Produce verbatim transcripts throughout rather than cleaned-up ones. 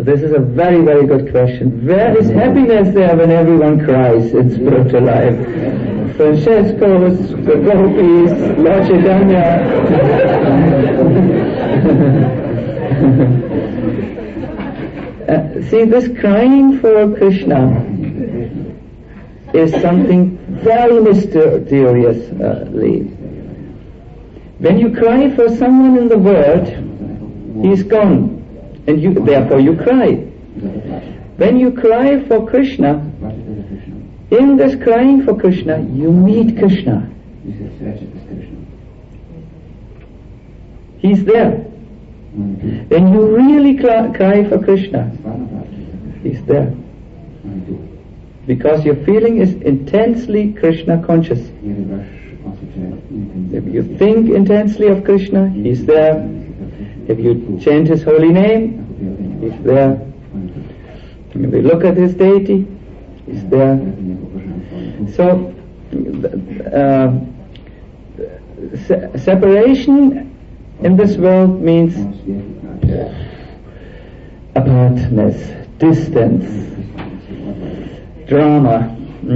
this is a very, very good question. Where is happiness there when everyone cries in spiritual life? Francesco, the gopis, Lord Chaitanya. uh, see, this crying for Krishna is something very mysteriously. When you cry for someone in the world, he's gone. And you, therefore you cry. When you cry for Krishna, in this crying for Krishna, you meet Krishna. He's there. When you really cry, cry for Krishna, he's there. Because your feeling is intensely Krishna conscious. If you think intensely of Krishna, he's there. If you chant his holy name, he's there. If you look at his deity, he's there. So, uh, se- separation in this world means apartness, distance, drama.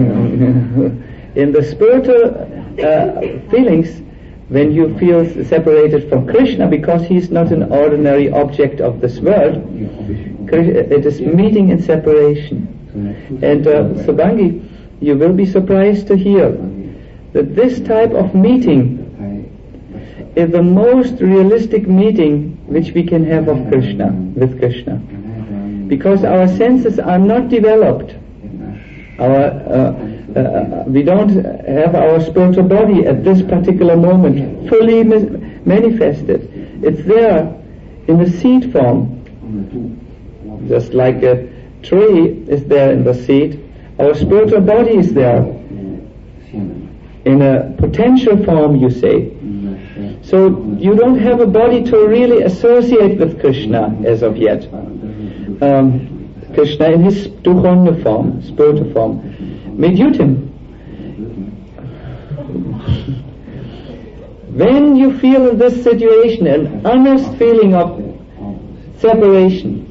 In the spiritual uh, feelings, when you feel separated from Krishna, because he is not an ordinary object of this world, it is meeting in separation. And uh, Subhangi, you will be surprised to hear that this type of meeting is the most realistic meeting which we can have of Krishna, with Krishna. Because our senses are not developed. Our uh, Uh, we don't have our spiritual body at this particular moment fully mis- manifested. It's there in the seed form. Just like a tree is there in the seed, our spiritual body is there in a potential form, you say. So you don't have a body to really associate with Krishna as of yet. Um, Krishna in his dukhana form, spiritual form. Medyutim. When you feel in this situation an honest feeling of separation,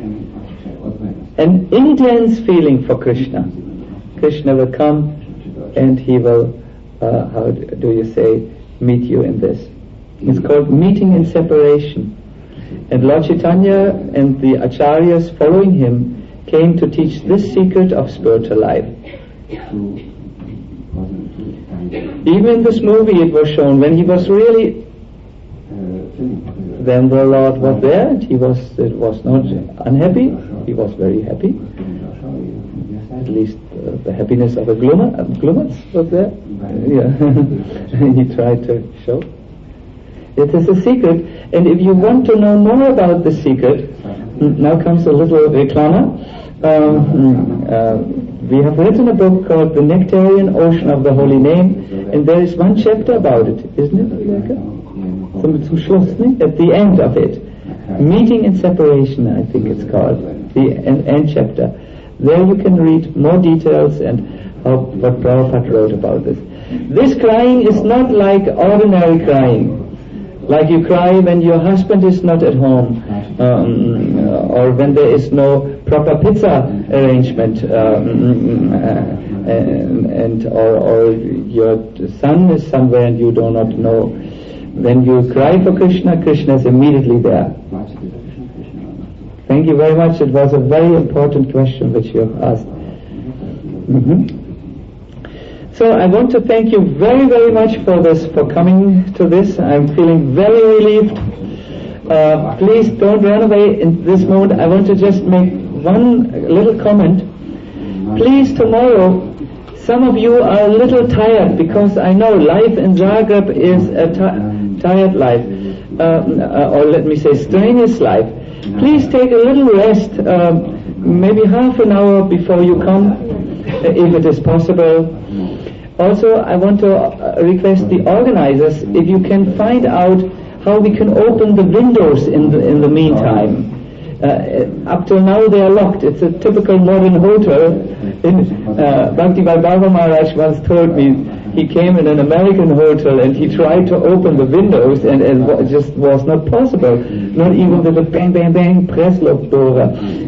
an intense feeling for Krishna, Krishna will come and he will, uh, how do you say, meet you in this. It's called meeting in separation. And Lord Chaitanya and the acharyas following him came to teach this secret of spiritual life. Even in this movie it was shown when he was really, then the Lord was there and he was, it was not unhappy, he was very happy. At least uh, the happiness of a gloomer, uh, gloomas was there. Yeah. He tried to show. It is a secret, and if you want to know more about the secret, now comes a little reclama. Um, uh, we have written a book called The Nectarian Ocean of the Holy Name, and there is one chapter about it, isn't it, Rebecca? Zum, zum Schluss, ne? At the end of it. Meeting and Separation, I think it's called, the end, end chapter. There you can read more details and how, what Prabhupada wrote about this. This crying is not like ordinary crying. Like you cry when your husband is not at home, um, or when there is no proper pizza arrangement, um, and, and or, or your son is somewhere and you do not know. When you cry for Krishna, Krishna is immediately there. Thank you very much. It was a very important question which you have asked. Mm-hmm. So I want to thank you very, very much for this, for coming to this. I'm feeling very relieved. Uh, please don't run away in this moment. I want to just make one little comment. Please, tomorrow, some of you are a little tired because I know life in Zagreb is a t- tired life, uh, or let me say strenuous life. Please take a little rest, uh, maybe half an hour before you come, if it is possible. Also, I want to uh, request the organizers if you can find out how we can open the windows in the in the meantime. Uh, up till now they are locked. It's a typical modern hotel. In, uh, Bhakti Vaibhava Maharaj once told me he came in an American hotel and he tried to open the windows and it wa- just was not possible. Not even with a bang, bang, bang Pressluft door.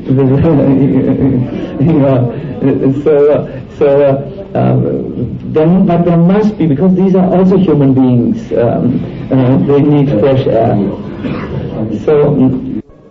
yeah. So, uh, so uh, um, then, but there must be, because these are also human beings. Um, uh, they need fresh air. So. Um,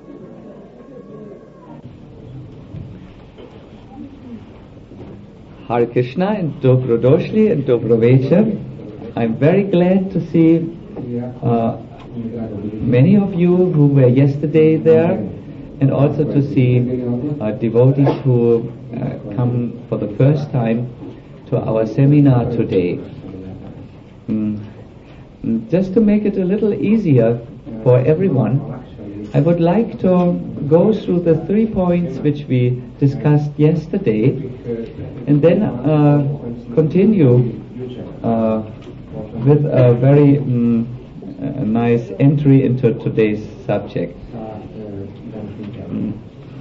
Hare Krishna and Dobro Doshli and Dobro Večer. I'm very glad to see uh, many of you who were yesterday there, and also to see uh, devotees who uh, come for the first time to our seminar today. Mm. Just to make it a little easier for everyone, I would like to go through the three points which we discussed yesterday, and then uh, continue uh, with a very um, a nice entry into today's subject. Um,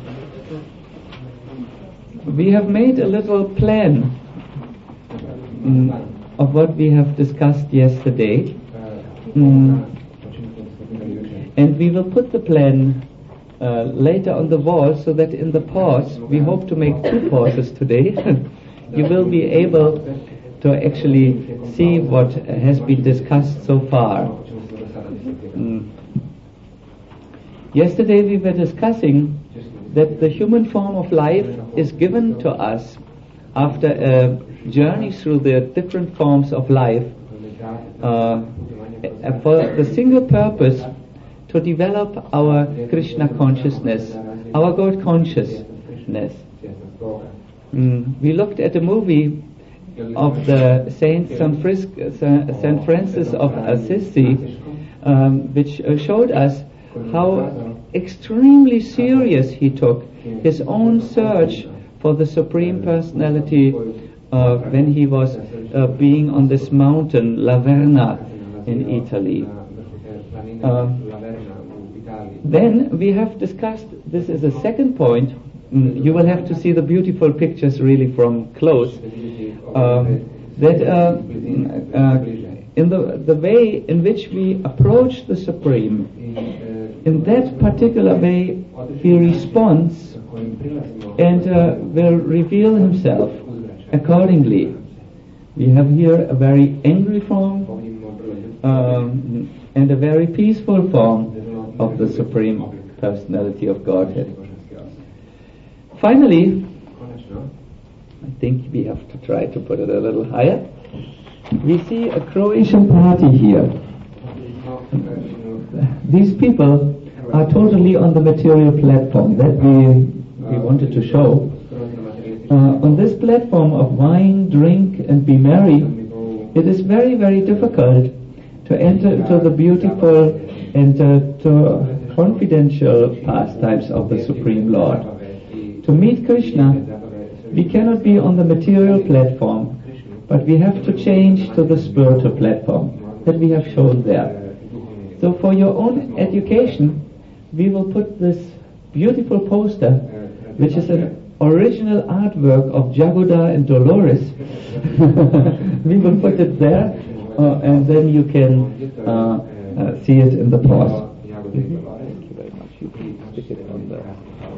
we have made a little plan um, of what we have discussed yesterday. Um, And we will put the plan uh, later on the wall, so that in the pause, we hope to make two pauses today, you will be able to actually see what has been discussed so far. Mm. Yesterday we were discussing that the human form of life is given to us after a journey through the different forms of life uh, for the single purpose to develop our Krishna consciousness, our God consciousness. Mm. We looked at a movie of the Saint Saint Francis of Assisi, um, which uh, showed us how extremely serious he took his own search for the Supreme Personality uh, when he was uh, being on this mountain, Laverna, in Italy. Um, then we have discussed, this is a second point, mm, you will have to see the beautiful pictures really from close, um, that uh, uh, in the, the way in which we approach the Supreme, in that particular way he responds and uh, will reveal himself accordingly. We have here a very angry form um, and a very peaceful form of the Supreme Personality of Godhead. Finally, I think we have to try to put it a little higher. We see a Croatian party here. These people are totally on the material platform that we, we wanted to show. Uh, on this platform of wine, drink and be merry, it is very, very difficult to enter into the beautiful and uh, to confidential pastimes of the Supreme Lord. To meet Krishna, we cannot be on the material platform, but we have to change to the spiritual platform that we have shown there. So for your own education, we will put this beautiful poster, which is an original artwork of Jagoda and Dolores. We will put it there, uh, and then you can uh, uh, see it in the pause. Mm-hmm. Thank you very much. You please stick it on the...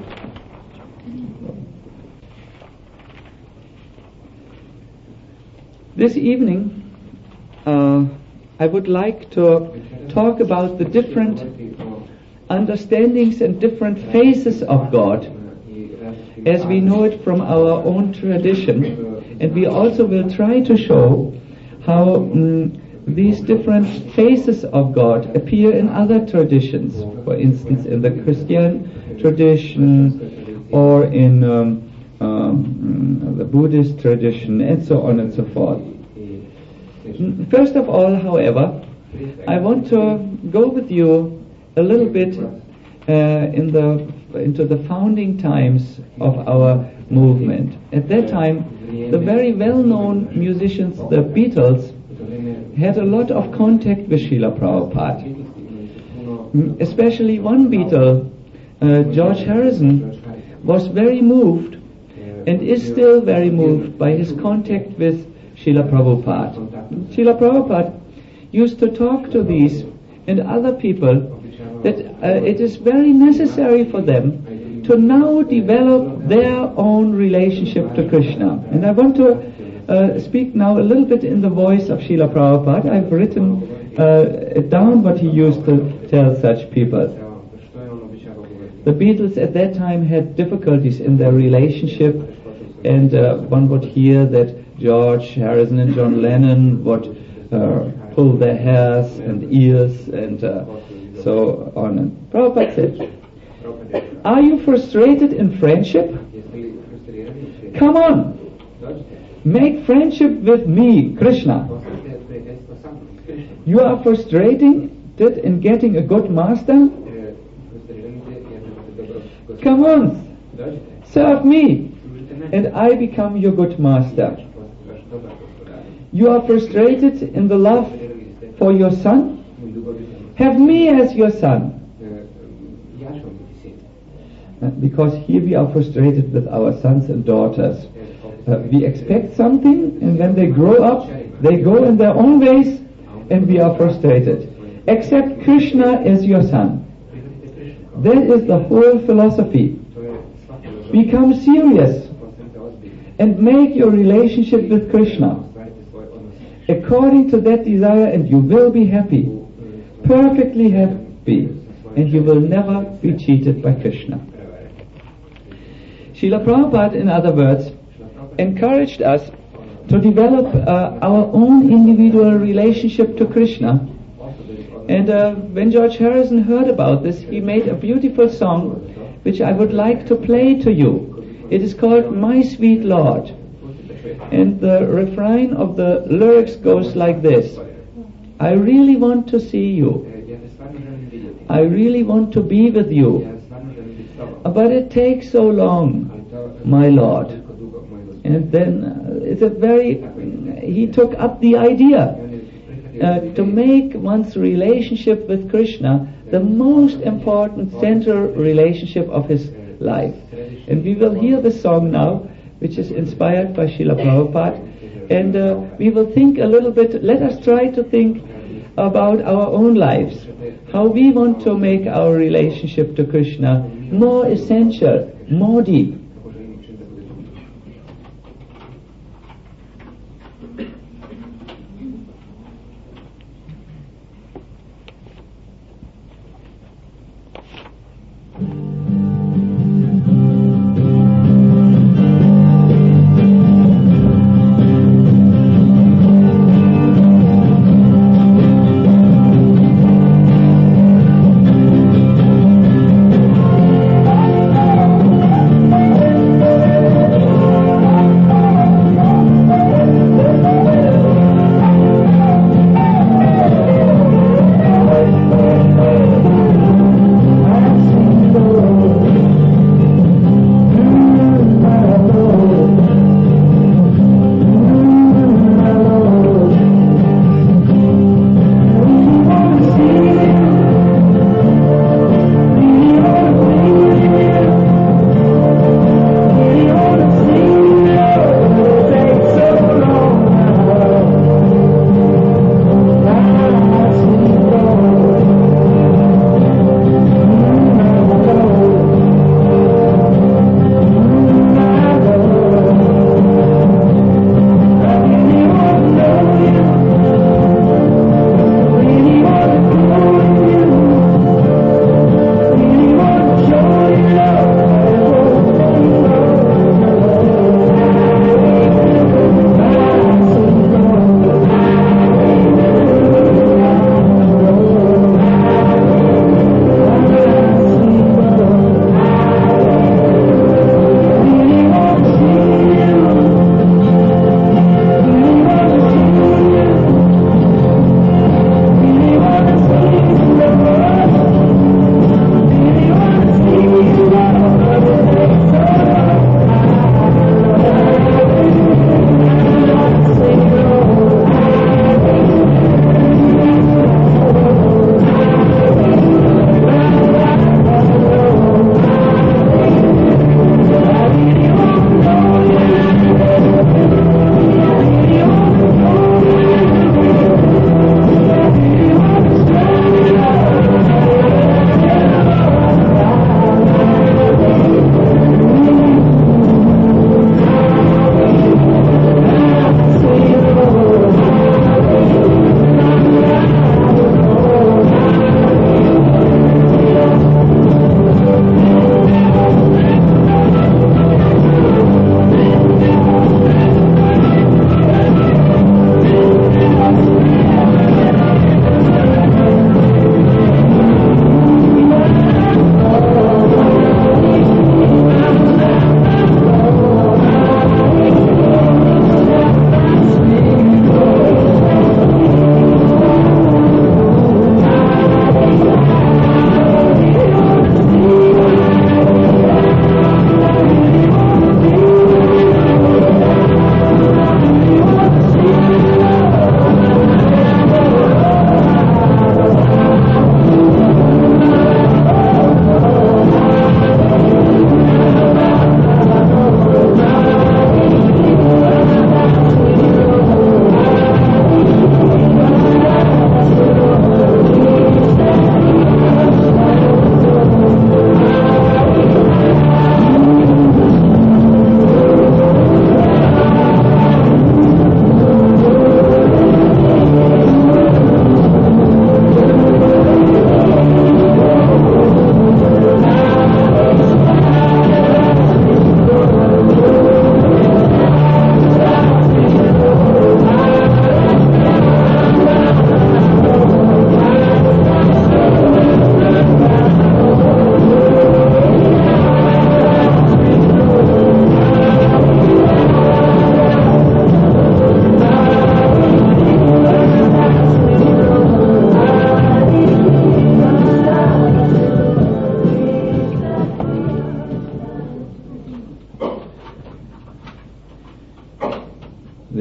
This evening, uh, I would like to talk about the different understandings and different phases of God as we know it from our own tradition, and we also will try to show how um, these different phases of God appear in other traditions, for instance in the Christian tradition or in um, um, the Buddhist tradition and so on and so forth. First of all, however, I want to go with you a little bit uh, in the into the founding times of our movement. At that time, the very well-known musicians, the Beatles, had a lot of contact with Srila Prabhupada. Especially one Beatle, uh, George Harrison, was very moved and is still very moved by his contact with Srila Srila Prabhupada. Srila Prabhupada used to talk to these and other people that uh, it is very necessary for them to now develop their own relationship to Krishna. And I want to uh, speak now a little bit in the voice of Srila Prabhupada. I've written uh, down what he used to tell such people. The Beatles at that time had difficulties in their relationship, and uh, one would hear that George Harrison and John Lennon would uh, pull their hairs and ears and uh, so on. And Prabhupada said, are you frustrated in friendship? Come on, make friendship with me, Krishna. You are frustrated in getting a good master? Come on, serve me, and I become your good master. You are frustrated in the love for your son? Have me as your son. Uh, because here we are frustrated with our sons and daughters. Uh, we expect something, and when they grow up, they go in their own ways, and we are frustrated. Accept Krishna as your son. That is the whole philosophy. Become serious and make your relationship with Krishna according to that desire, and you will be happy, perfectly happy, and you will never be cheated by Krishna. Srila Prabhupada, in other words, encouraged us to develop uh, our own individual relationship to Krishna. And uh, when George Harrison heard about this, he made a beautiful song which I would like to play to you. It is called My Sweet Lord. And the refrain of the lyrics goes like this: I really want to see you. I really want to be with you. But it takes so long, my Lord. And then uh, it's a very, he took up the idea uh, to make one's relationship with Krishna the most important central relationship of his life. And we will hear the song now, which is inspired by Srila Prabhupada, and uh, we will think a little bit, let us try to think about our own lives, how we want to make our relationship to Krishna more essential, more deep. Thank you.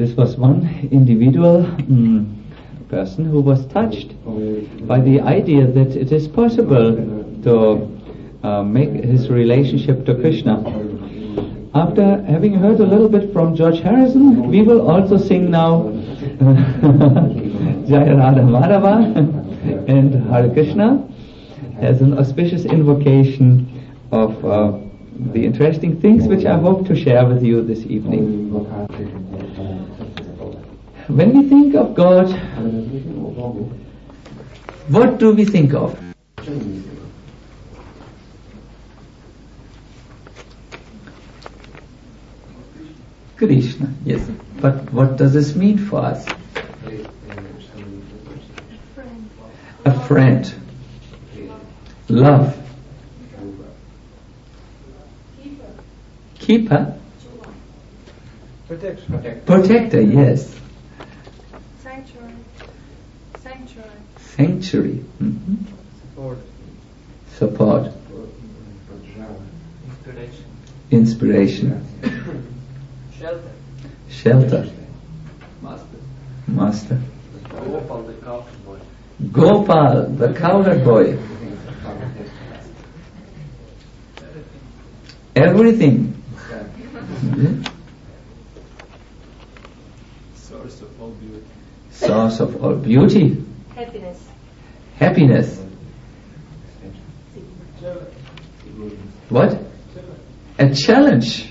this was one individual um, person who was touched by the idea that it is possible to uh, make his relationship to Krishna. After having heard a little bit from George Harrison, we will also sing now Jaya Radha Madhava and Hare Krishna as an auspicious invocation of uh, the interesting things which I hope to share with you this evening. When we think of God, what do we think of? Krishna, yes. But what does this mean for us? A friend. Love. Keeper. Protector. Protector, yes. Sanctuary. Sanctuary. Sanctuary. Mm-hmm. Support. Support. Inspiration. Inspiration. Shelter. Shelter. Master. Master. Gopal, the cowherd boy. Gopal, the cowherd boy. Everything. Mm-hmm. Source of all beauty. Source of all beauty. Happiness. Happiness. What? A challenge.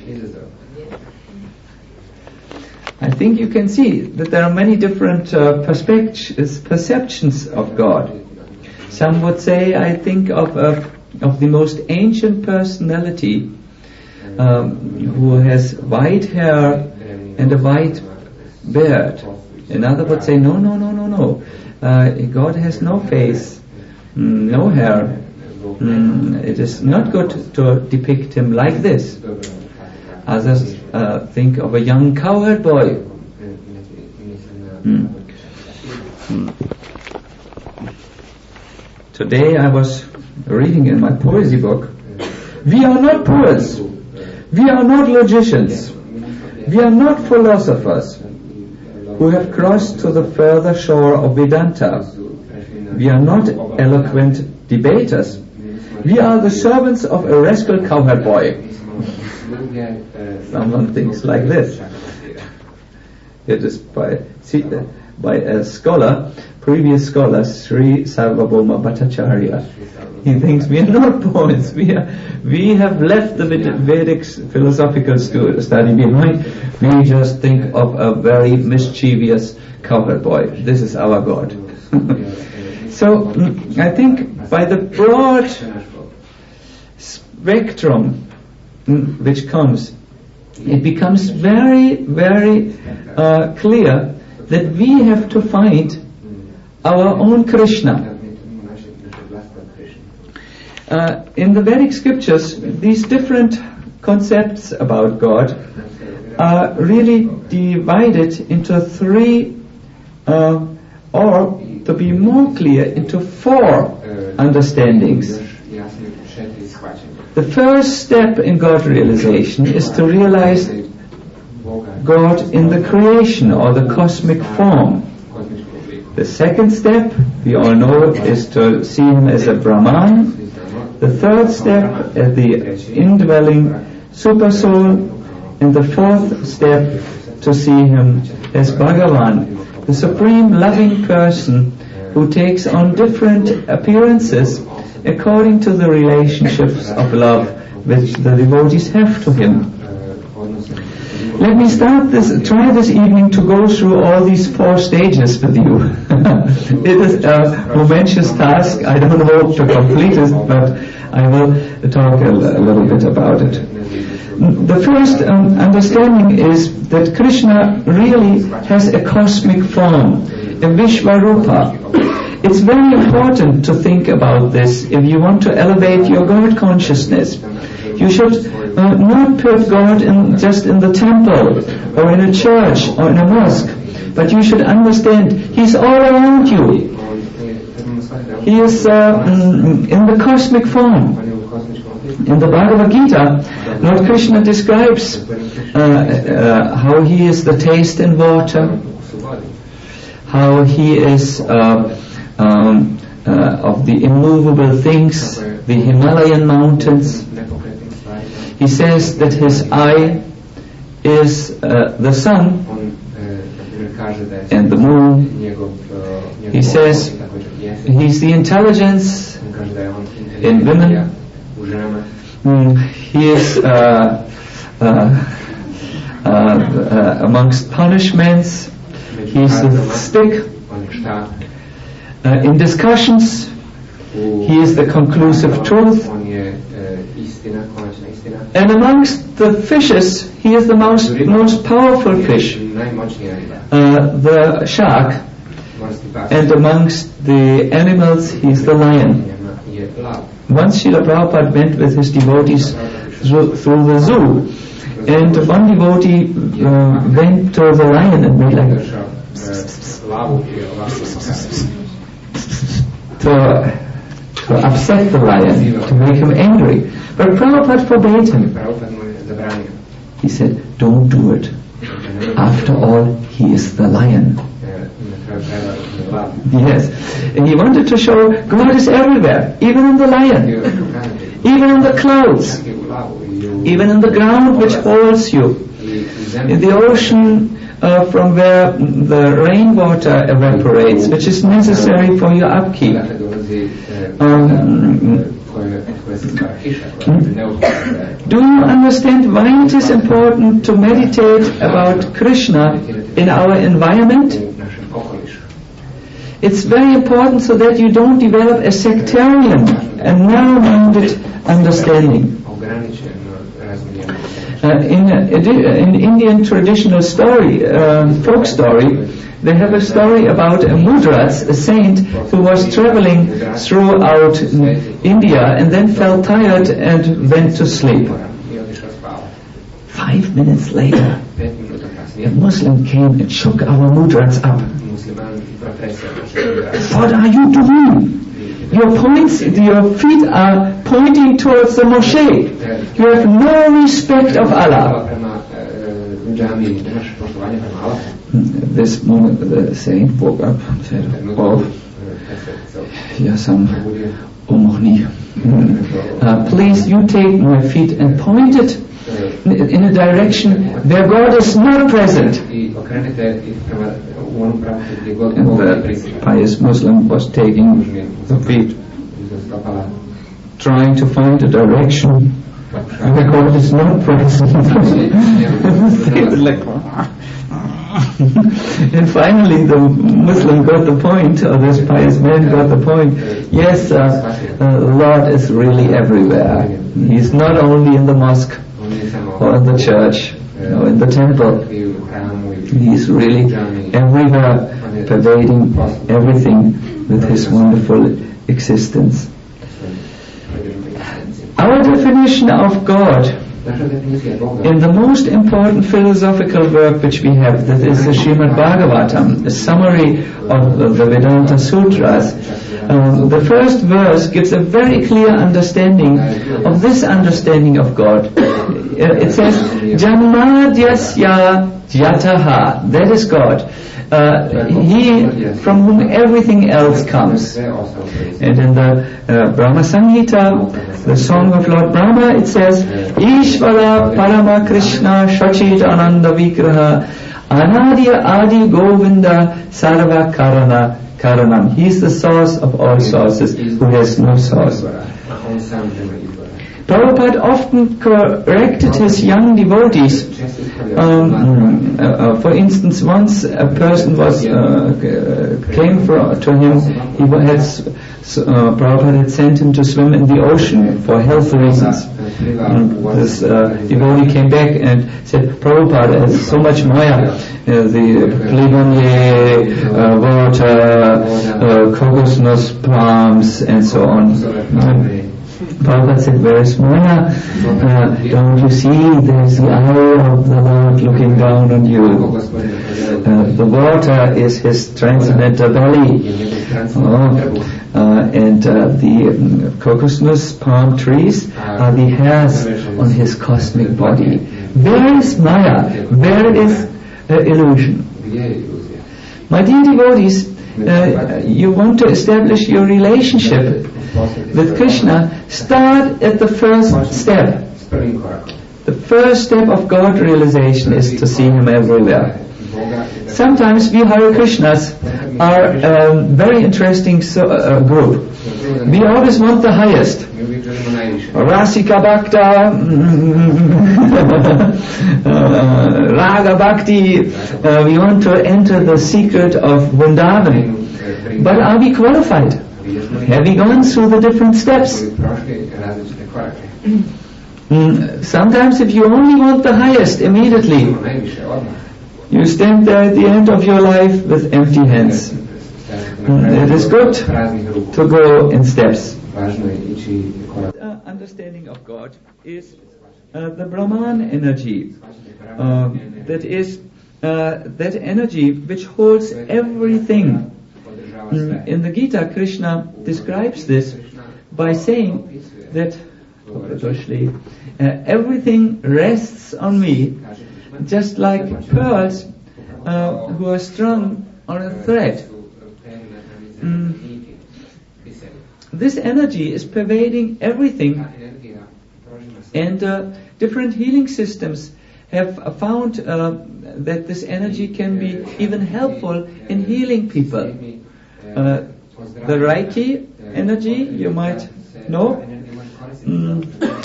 I think you can see that there are many different uh, perspectives, perceptions of God. Some would say, I think of uh, of the most ancient personality um, who has white hair and a white beard. Another would say, no, no, no, no, no. Uh, God has no face, mm, no hair. Mm, it is not good to depict him like this. Others uh, think of a young cowherd boy. Mm. Mm. Today I was reading in my poesy book, we are not poets, we are not logicians, we are not philosophers who have crossed to the further shore of Vedanta. We are not eloquent debaters. We are the servants of a rascal cowherd boy. Someone thinks like this. It is by by a scholar, previous scholar, Sri Sarvabhauma Bhattacharya. He thinks we are not poets. We are, we have left the Vedic philosophical study behind. We just think of a very mischievous cowherd boy. This is our God. So I think by the broad spectrum which comes, it becomes very, very uh, clear that we have to find our own Krishna. Uh, in the Vedic scriptures, these different concepts about God are really divided into three, uh, or to be more clear, into four understandings. The first step in God realization is to realize God in the creation or the cosmic form. The second step, we all know, is to see Him as a Brahman. The third step as the indwelling Supersoul. And the fourth step, to see Him as Bhagavan, the supreme loving person who takes on different appearances according to the relationships of love which the devotees have to Him. Let me start this, try this evening to go through all these four stages with you. It is a momentous task. I don't hope to complete it, but I will talk a, a little bit about it. The first um, understanding is that Krishna really has a cosmic form, a Vishvarupa. It's very important to think about this if you want to elevate your God consciousness. You should uh, not put God in, just in the temple or in a church or in a mosque, but you should understand He's all around you. He is uh, in the cosmic form. In the Bhagavad Gita, Lord Krishna describes uh, uh, how he is the taste in water, how he is uh, um, uh, of the immovable things, the Himalayan mountains. He says that his eye is uh, the sun and the moon. He says he's the intelligence in women. Mm, he is uh, uh, uh, uh, amongst punishments. He's the stick. Uh, in discussions, he is the conclusive truth. And amongst the fishes, he is the most, most powerful fish, uh, the shark. And amongst the animals, he is the lion. Once Srila Prabhupada went with his devotees through, through the zoo, and one devotee uh, went to the lion and made like to, to upset the lion, to make him angry. But Prabhupada forbade him. He said, don't do it. After all, he is the lion. Yes. And he wanted to show God is everywhere, even in the lion, even in the clouds, even in the ground which holds you, in the ocean uh, from where the rainwater evaporates, which is necessary for your upkeep. Um, do you understand why it is important to meditate about Krishna in our environment? It's very important so that you don't develop a sectarian and narrow-minded understanding. Uh, in, uh, in Indian traditional story, uh, folk story, they have a story about a Mudrats, a saint who was traveling throughout India and then felt tired and went to sleep. Five minutes later, a Muslim came and shook our Mudrats up. What are you doing? Your points, your feet are pointing towards the moschee. You have no respect of Allah. This moment the saint woke up and said, oh, yes, um, uh, please you take my feet and point it in a direction where God is not present. And the pious Muslim was taking the feet, trying to find a direction where God is not present. And finally the Muslim got the point, or this pious man got the point. Yes, uh, uh, Lord is really everywhere. He's not only in the mosque or in the church or in the temple. He's really everywhere, pervading everything with his wonderful existence. Our definition of God in the most important philosophical work which we have, that is the Srimad Bhagavatam, a summary of the Vedanta Sutras. Um, the first verse gives a very clear understanding of this understanding of God. It says, Janmadyasya Jataha, that is God. Uh, he from whom everything else comes. And in the uh, Brahma Samhita, the song of Lord Brahma, it says, Ishvara Parama Krishna Shachit Ananda Vigraha Anadi Adi Govinda Sarva Karana Karanam. He is the source of all sources, who has no source. Prabhupada often corrected his young devotees. Um, uh, uh, for instance, once a person was uh, came for, to him. He had uh, Prabhupada had sent him to swim in the ocean for health reasons. And this uh, devotee came back and said, Prabhupada has so much maya, uh, the plebonier, uh, water, uh, kokosnus palms, and so on. Um, Prabhupada said, where is Maya? Uh, don't you see there's the eye of the Lord looking down on you? Uh, the water is his transcendental belly. Oh, uh, and uh, the um, cocosnus palm trees are the hairs on his cosmic body. Where is Maya? Where is uh, illusion? My dear devotees, uh, you want to establish your relationship with Krishna, start at the first step. The first step of God realization is to see Him everywhere. Sometimes we Hare Krishnas are a um, very interesting so, uh, group. We always want the highest. Rasika Bhakta, uh, Raga Bhakti, uh, we want to enter the secret of Vrindavan. But are we qualified? Have we gone through the different steps? Mm, sometimes if you only want the highest immediately, you stand there at the end of your life with empty hands. Mm, it is good to go in steps. Uh, understanding of God is uh, the Brahman energy. Uh, that is uh, that energy which holds everything. Mm, in the Gita, Krishna describes this by saying that uh, everything rests on me, just like pearls uh, who are strung on a thread. Mm. This energy is pervading everything, and uh, different healing systems have found uh, that this energy can be even helpful in healing people. Uh, the Reiki energy, you might know. Mm.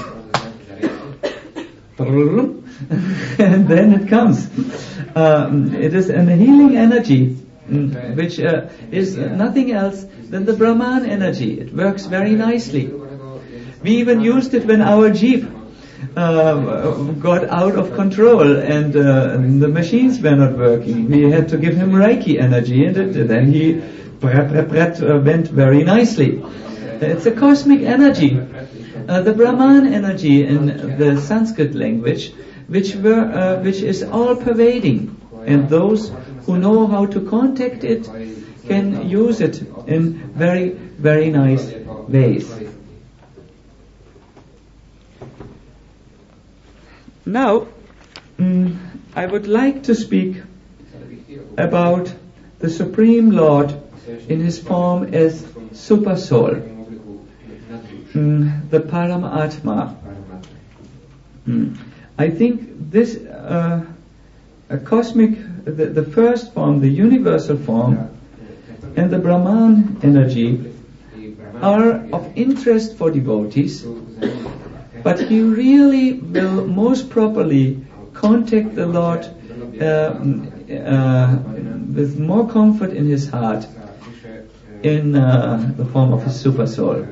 And then it comes. Um, it is a healing energy, mm, which uh, is nothing else than the Brahman energy. It works very nicely. We even used it when our Jeep uh, got out of control and uh, the machines were not working. We had to give him Reiki energy, and it, then he went very nicely. It's a cosmic energy. Uh, the Brahman energy in the Sanskrit language, which were, uh, which is all pervading, and those who know how to contact it can use it in very, very nice ways. Now, mm, I would like to speak about the Supreme Lord in his form as Super Soul. Mm, the Paramatma. Mm. I think this uh, a cosmic, the, the first form, the universal form, and the Brahman energy are of interest for devotees, but you really will most properly contact the Lord uh, uh, with more comfort in his heart in uh, the form of his Super Soul.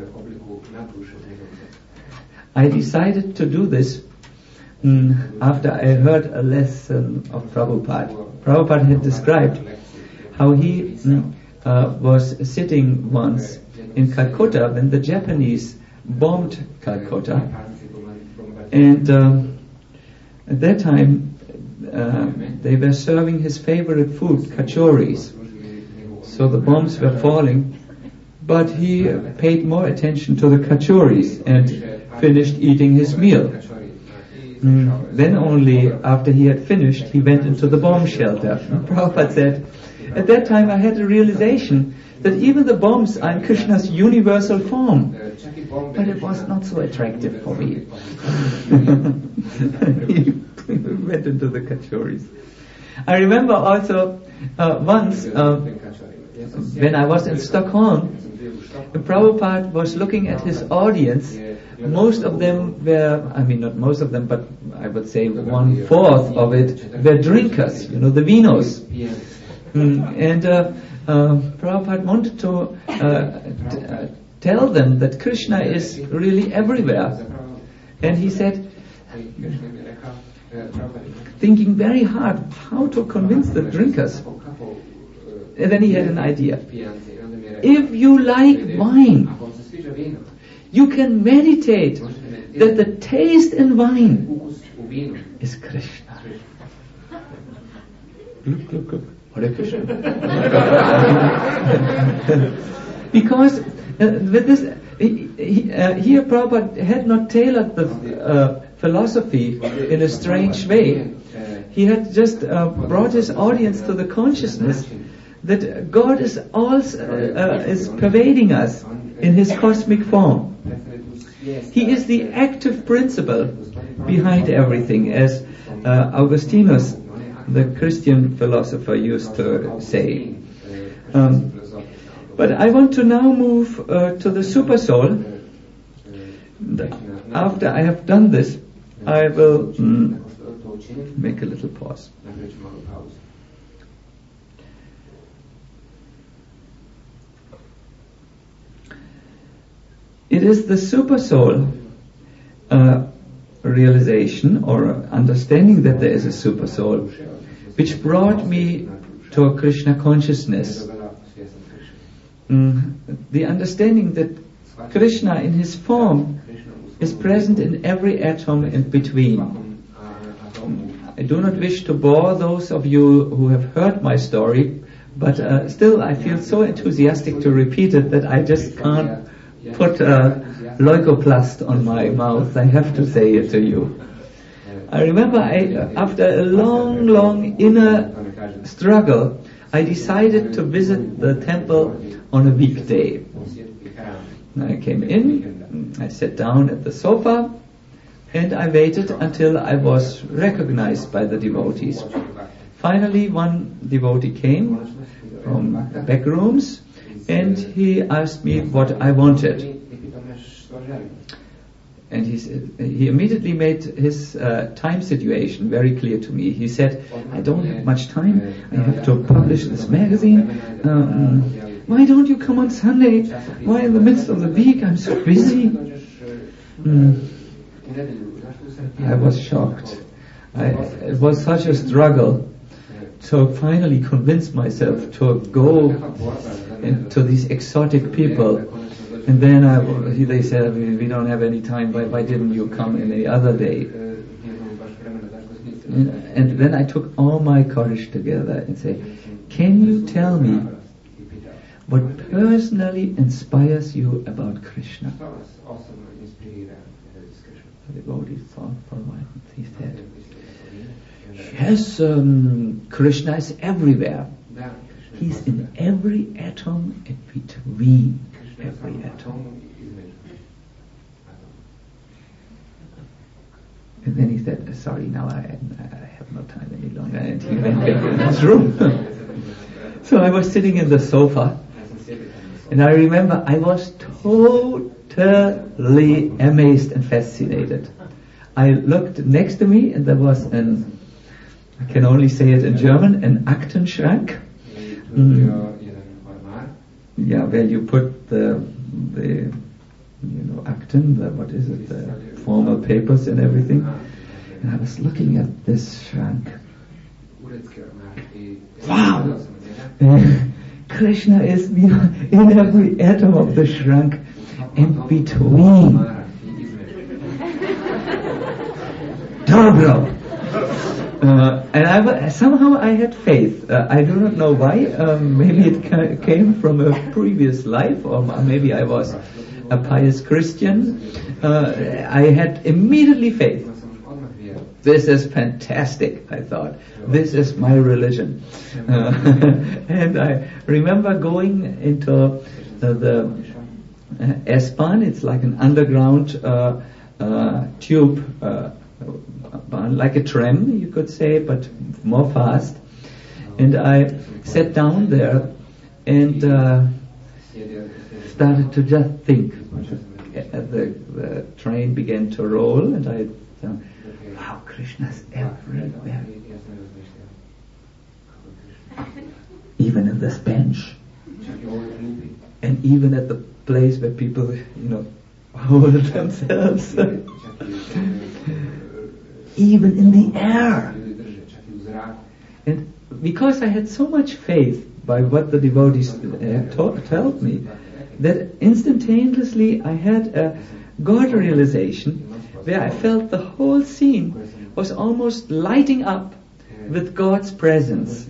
I decided to do this mm, after I heard a lesson of Prabhupada. Prabhupada had described how he mm, uh, was sitting once in Calcutta when the Japanese bombed Calcutta, and uh, at that time uh, they were serving his favorite food, kachoris. So the bombs were falling, but he paid more attention to the kachoris and finished eating his meal. Mm. Then only after he had finished, he went into the bomb shelter. Prabhupada said, at that time I had a realization that even the bombs are in Krishna's universal form, but it was not so attractive for me. He went into the kachoris. I remember also uh, once uh, when I was in Stockholm, Prabhupada was looking at his audience. Most of them were, I mean not most of them, but I would say one fourth of it were drinkers, you know, the vinos. Mm, and uh, uh, Prabhupada wanted to uh, t- uh, tell them that Krishna is really everywhere. And he said, thinking very hard how to convince the drinkers. And then he had an idea. If you like wine, You can meditate that the taste in wine is Krishna. Look, look, look. Hare Krishna. Because uh, with this, he, he, uh, here Prabhupada had not tailored the uh, philosophy in a strange way. He had just uh, brought his audience to the consciousness that God is also uh, is pervading us in His cosmic form. He is the active principle behind everything, as uh, Augustinus, the Christian philosopher, used to say. Um, but I want to now move uh, to the super soul. After I have done this, I will mm, make a little pause. It is the super soul uh, realization or understanding that there is a super soul which brought me to a Krishna consciousness. Mm, the understanding that Krishna in his form is present in every atom in between. I do not wish to bore those of you who have heard my story, but uh, still I feel so enthusiastic to repeat it that I just can't put a leukoplast on my mouth. I have to say it to you. I remember I, after a long, long inner struggle, I decided to visit the temple on a weekday. I came in, I sat down at the sofa, and I waited until I was recognized by the devotees. Finally, one devotee came from the back rooms, and he asked me what I wanted. And he said, he immediately made his uh, time situation very clear to me. He said, I don't have much time, I have to publish this magazine. Um, why don't you come on Sunday? Why in the midst of the week? I'm so busy. Mm. I was shocked. I, it was such a struggle to finally convince myself to go into these exotic people. And then I, they said, we don't have any time, why, why didn't you come any other day? And then I took all my courage together and said, can you tell me what personally inspires you about Krishna? The devotee thought for a while. He said, yes, um, Krishna is everywhere. He's in every atom in between every atom. And then he said, sorry, now I, I have no time any longer. And he went back in his room. So I was sitting in the sofa, and I remember I was totally amazed and fascinated. I looked next to me, and there was an, I can only say it in German, an Aktenschrank. Mm. Yeah, where you put the, the, you know, Akten, the, what is it, the formal papers and everything. And I was looking at this shrunk. Wow! Krishna is, you know, in every atom of the shrunk, in between. Dobro! Uh, and I, somehow I had faith. Uh, I do not know why. Um, maybe it ca- came from a previous life, or maybe I was a pious Christian. Uh, I had immediately faith. This is fantastic, I thought. This is my religion. Uh, and I remember going into uh, the uh, S-Bahn. It's like an underground uh, uh, tube, uh, like a tram, you could say, but more fast. And I sat down there and uh, started to just think. The, the train began to roll, and I thought, wow, Krishna's everywhere. Even in this bench. And even at the place where people, you know, hold themselves. Even in the air. And because I had so much faith by what the devotees had taught, told me, that instantaneously I had a God realization where I felt the whole scene was almost lighting up with God's presence.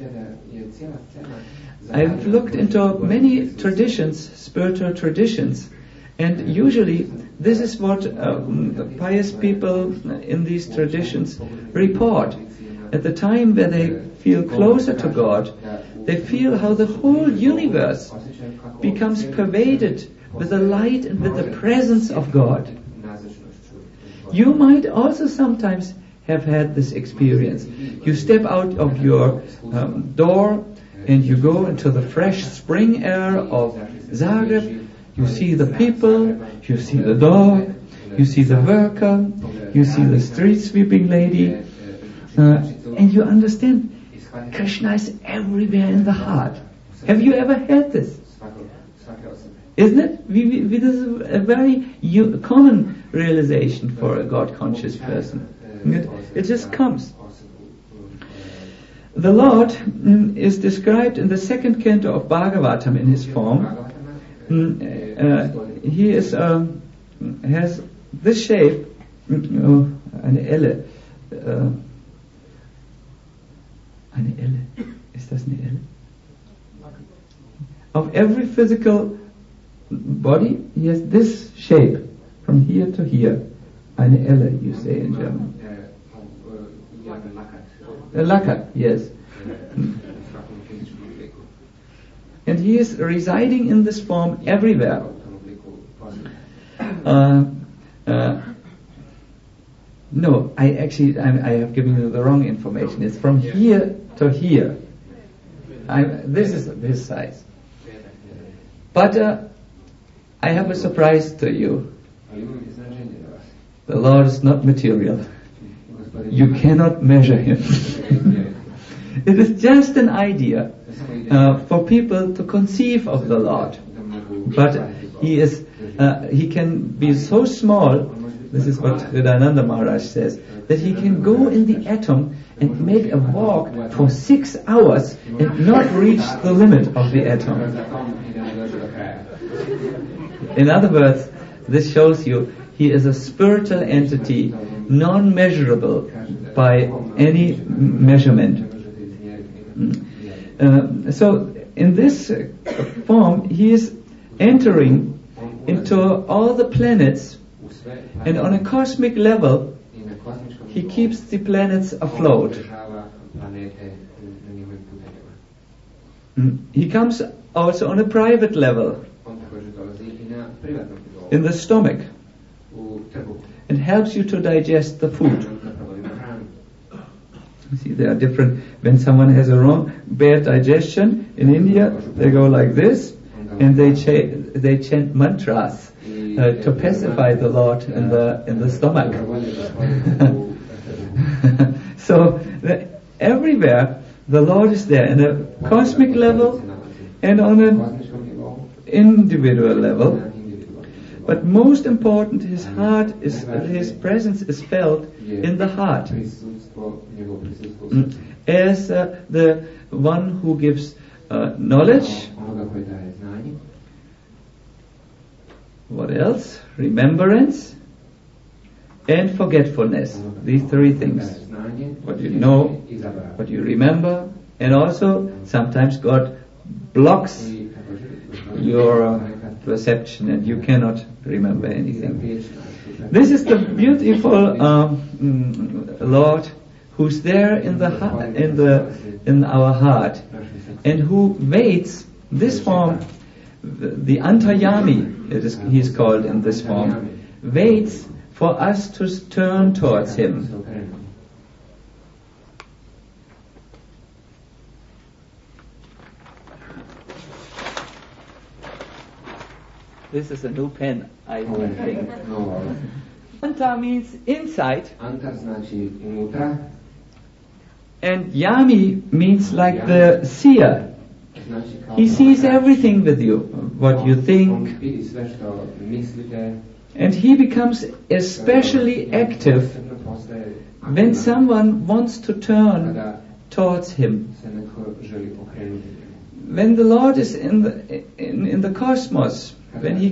I've looked into many traditions, spiritual traditions, and usually this is what um, pious people in these traditions report. At the time where they feel closer to God, they feel how the whole universe becomes pervaded with the light and with the presence of God. You might also sometimes have had this experience. You step out of your um, door and you go into the fresh spring air of Zagreb. You see the people, you see the dog, you see the worker, you see the street sweeping lady, uh, and you understand Krishna is everywhere in the heart. Have you ever had this? Isn't it? We, we, we, this is a very u- common realization for a God-conscious person. It, it just comes. The Lord mm, is described in the second canto of Bhagavatam in his form. Mm, uh, he is um, has this shape, mm, oh, eine Elle. Uh, eine Elle. Ist das eine Elle? Of every physical body, he has this shape from here to here. Eine Elle, you say in German. A lakat, yes. And he is residing in this form everywhere. Uh, uh, no, I actually, I, I have given you the wrong information. It's from here to here. I, this is this size. But uh, I have a surprise to you. The Lord is not material. You cannot measure him. It is just an idea uh, for people to conceive of the Lord. But he is, uh, he can be so small, this is what Hridayananda Maharaj says, that he can go in the atom and make a walk for six hours and not reach the limit of the atom. In other words, this shows you he is a spiritual entity, non-measurable by any measurement. Uh, so in this form, he is entering into all the planets, and on a cosmic level, he keeps the planets afloat. He comes also on a private level, in the stomach, and helps you to digest the food. You see, there are different, when someone has a wrong, bad digestion, in India, they go like this, and they cha- they chant mantras uh, to pacify the Lord in the in the stomach. So the, everywhere the Lord is there, in a cosmic level and on an individual level. But most important, his heart is, his presence is felt in the heart as uh, the one who gives uh, knowledge. What else? Remembrance and forgetfulness. These three things. What you know, what you remember, and also sometimes God blocks your uh, perception and you cannot remember anything. This is the beautiful um, Lord who's there in the in the in our heart, and who waits. This form, the, the Antaryami, it is he is called in this form, waits for us to turn towards him. This is a new pen, I think. Anta means inside. And Yami means like the seer. He sees everything with you, what you think. And he becomes especially active when someone wants to turn towards him. When the Lord is in the in, in the cosmos, when he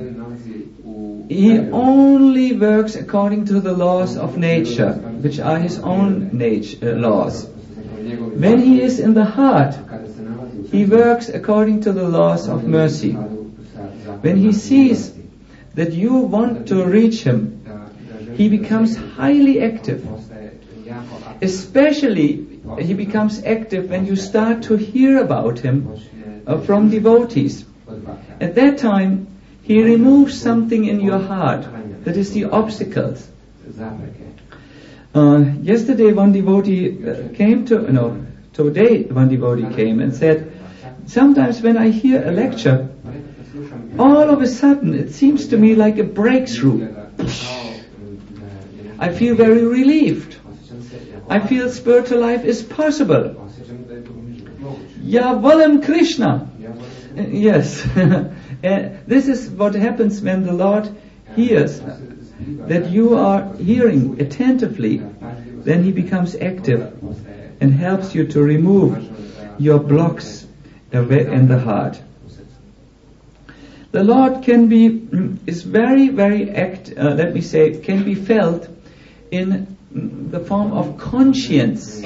he only works according to the laws of nature, which are his own nature uh, laws. When he is in the heart, he works according to the laws of mercy. When he sees that you want to reach him, he becomes highly active. Especially, he becomes active when you start to hear about him uh, from devotees. At that time, he removes something in your heart, that is the obstacles. Uh, yesterday one devotee uh, came to, no, today one devotee came and said, sometimes when I hear a lecture, all of a sudden it seems to me like a breakthrough. I feel very relieved. I feel spiritual life is possible. Ya Valam Krishna. Uh, yes. Uh, this is what happens when the Lord hears that you are hearing attentively. Then he becomes active and helps you to remove your blocks in the heart. The Lord can be, is very, very act, uh, let me say, can be felt in the form of conscience.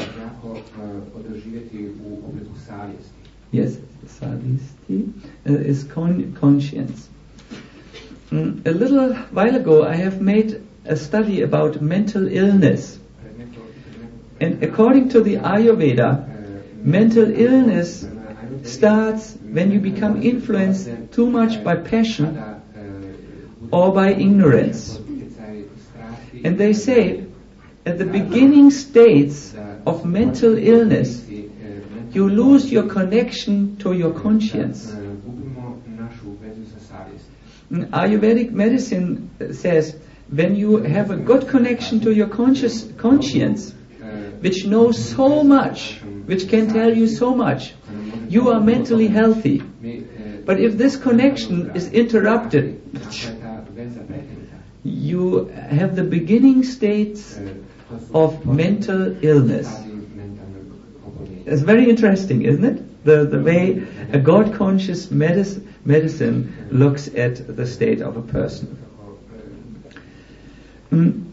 Yes, sadisti uh, is con- conscience. Mm, a little while ago I have made a study about mental illness. And according to the Ayurveda, mental illness starts when you become influenced too much by passion or by ignorance. And they say, at the beginning states of mental illness, you lose your connection to your conscience. Ayurvedic medicine says, when you have a good connection to your conscious conscience, which knows so much, which can tell you so much, you are mentally healthy. But if this connection is interrupted, you have the beginning states of mental illness. It's very interesting, isn't it? The the way a God-conscious medic- medicine looks at the state of a person. Mm.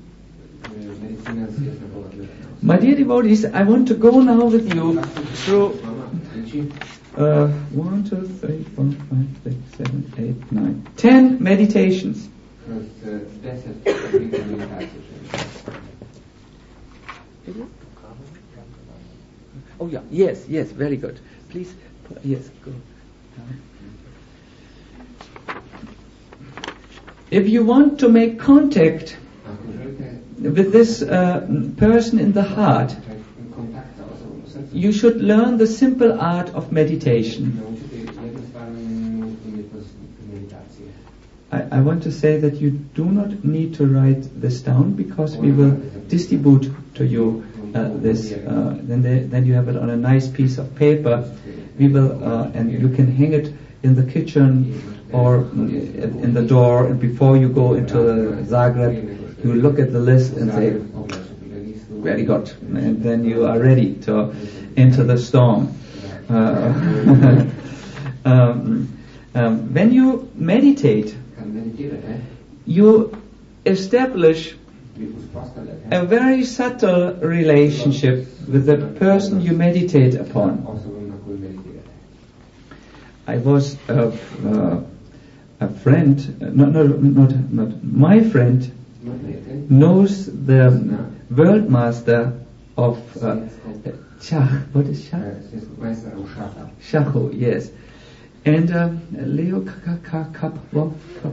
My dear devotees, I want to go now with you through uh, one, two, three, four, five, six, seven, eight, nine, ten meditations. Oh yeah, yes, yes, very good. Please, yes, go. If you want to make contact with this uh, person in the heart, you should learn the simple art of meditation. I, I want to say that you do not need to write this down, because we will distribute to you uh, this. Uh, then, they, then you have it on a nice piece of paper. We will, uh, and you can hang it in the kitchen or in the door. And before you go into Zagreb, you look at the list and say, "Very good," and then you are ready to enter the storm. Uh, um, um, when you meditate, you establish a very subtle relationship with the person you meditate upon. I was a, uh, a friend, not, not, not, not my friend, knows the world master of uh, Schach. What is Schach? Schach, yes. And um, Leo Karpov,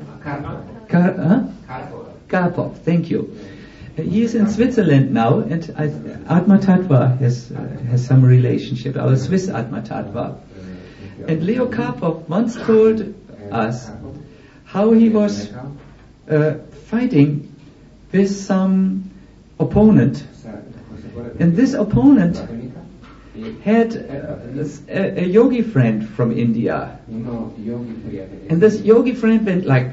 Karpov, thank you. Uh, he is in Switzerland now, and I, Atma Tattva has uh, has some relationship. Our Swiss Atma Tattva. And Leo Karpov once told us how he was uh, fighting with some opponent, and this opponent had uh, a, a yogi friend from India, and this yogi friend went like,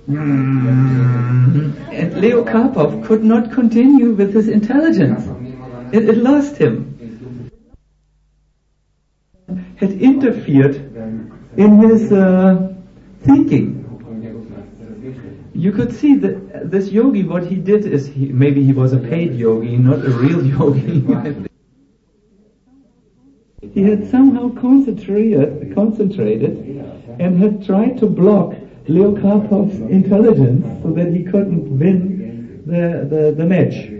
mm-hmm. And Leo Karpov could not continue with his intelligence. It, it lost him. Had interfered in his uh, thinking. you could see that this yogi, what he did is, he, maybe he was a paid yogi, not a real yogi. He had somehow concentrated, concentrated and had tried to block Leo Karpov's intelligence so that he couldn't win the, the, the match.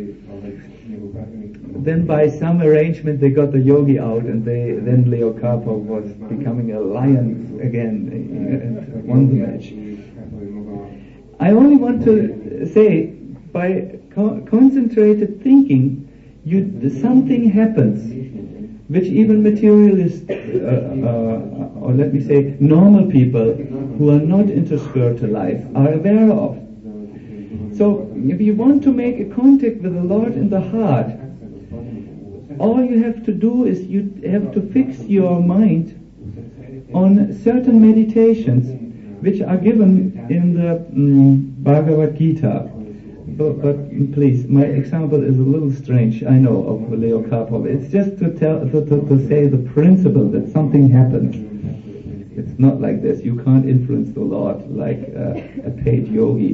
Then by some arrangement they got the yogi out, and they, then Leo Karpov was becoming a lion again and won the match. I only want to say, by co- concentrated thinking, you, something happens which even materialist, uh, uh, or let me say, normal people who are not into spiritual life are aware of. So, if you want to make a contact with the Lord in the heart, all you have to do is you have to fix your mind on certain meditations which are given in the um, Bhagavad Gita. But, but please, my example is a little strange, I know, of Leo Karpov. It's just to tell, to, to, to say the principle that something happens. It's not like this. You can't influence the Lord like uh, a paid yogi.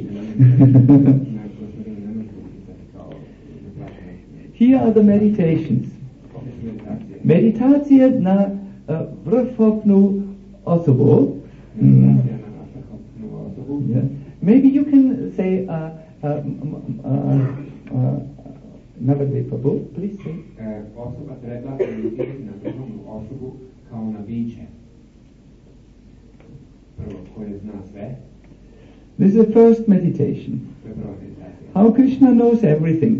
Here are the meditations. Meditacija na uh, vrhovnu osobu. Mm. Yeah. Maybe you can say, uh, uh, uh, uh, Navadvi Prabhu, please say. Osoba treba meditirati na vrhovnu osobu kao na biće. Prvo, koje zna sve. This is the first meditation. How Krishna knows everything.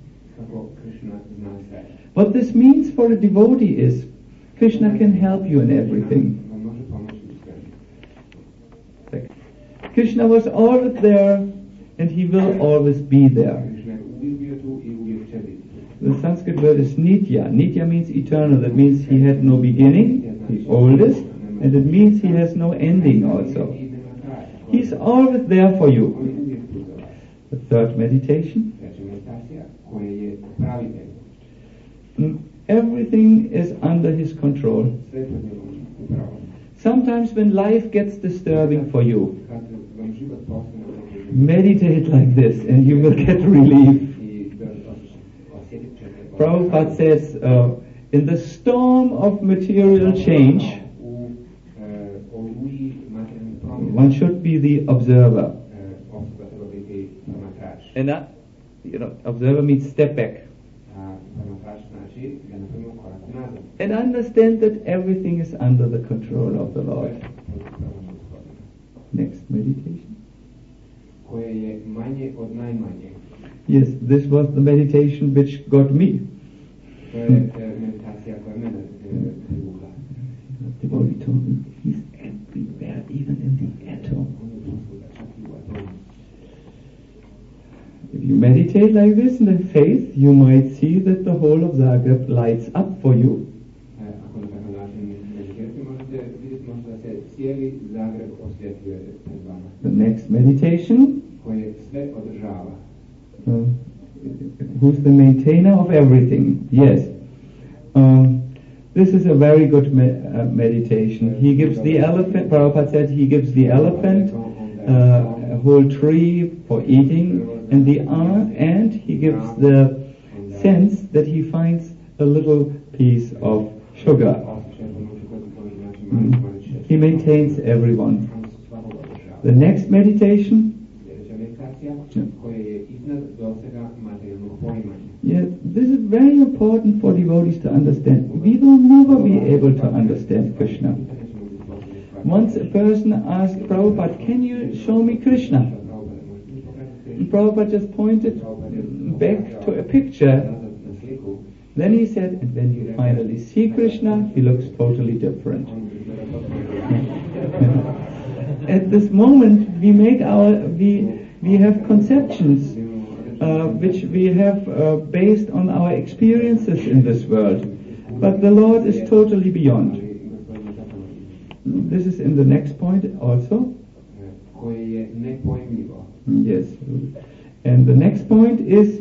What this means for a devotee is, Krishna can help you in everything. Krishna was always there, and he will always be there. The Sanskrit word is Nitya. Nitya means eternal. That means he had no beginning, the oldest, and it means he has no ending also. He's always there for you. The third meditation. Everything is under his control. Sometimes when life gets disturbing for you, meditate like this and you will get relief. Prabhupada says, uh, in the storm of material change, one should be the observer. And that, you know, observer means step back. And understand that everything is under the control of the Lord. Next meditation. Yes, this was the meditation which got me. Hmm. The devotee told me, he's everywhere, even in the atom. If you meditate like this in the faith, you might see that the whole of Zagreb lights up for you. The next meditation. Uh, who's the maintainer of everything? Yes. Um, this is a very good me- uh, meditation. He gives the elephant, Prabhupada said, he gives the elephant uh, a whole tree for eating, and the uh, and he gives the sense that he finds a little piece of sugar. Mm. He maintains everyone. The next meditation. Yes, this is very important for devotees to understand. We will never be able to understand Krishna. Once a person asked Prabhupada, can you show me Krishna? And Prabhupada just pointed back to a picture. Then he said, and when you finally see Krishna, he looks totally different. At this moment, we make our, we, we have conceptions uh, which we have uh, based on our experiences in this world. But the Lord is totally beyond. This is in the next point also. Yes. And the next point is,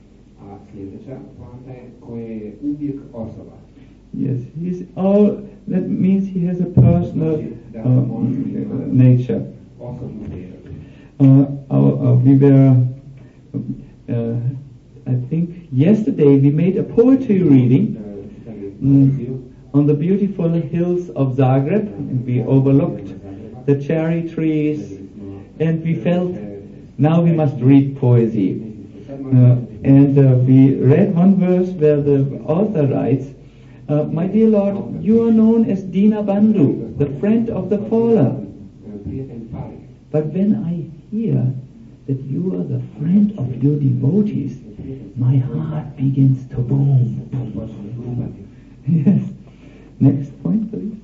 yes, he's all, that means he has a personal uh, nature. Uh, our, uh, we were, uh, I think yesterday we made a poetry reading mm, on the beautiful hills of Zagreb, and we overlooked the cherry trees, and we felt now we must read poesy. Uh, and uh, we read one verse where the author writes, uh, my dear Lord, you are known as Dina Bandhu, the friend of the fallen. But when I hear that you are the friend of your devotees, my heart begins to boom. Yes. Next point, please.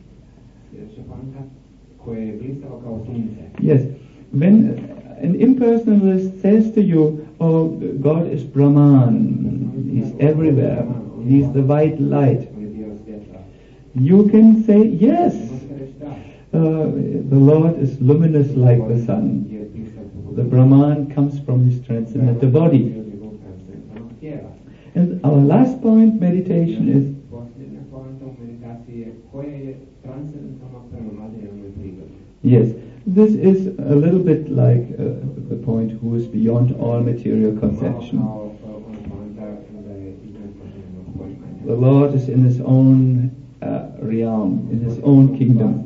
Yes. When an impersonalist says to you, oh, God is Brahman, He's everywhere, He's the white light, you can say, yes, uh, the Lord is luminous like the sun. The Brahman comes from His transcendental body. And our last point, meditation, is yes, this is a little bit like uh, the point who is beyond all material conception. The Lord is in His own uh, realm, in His own kingdom.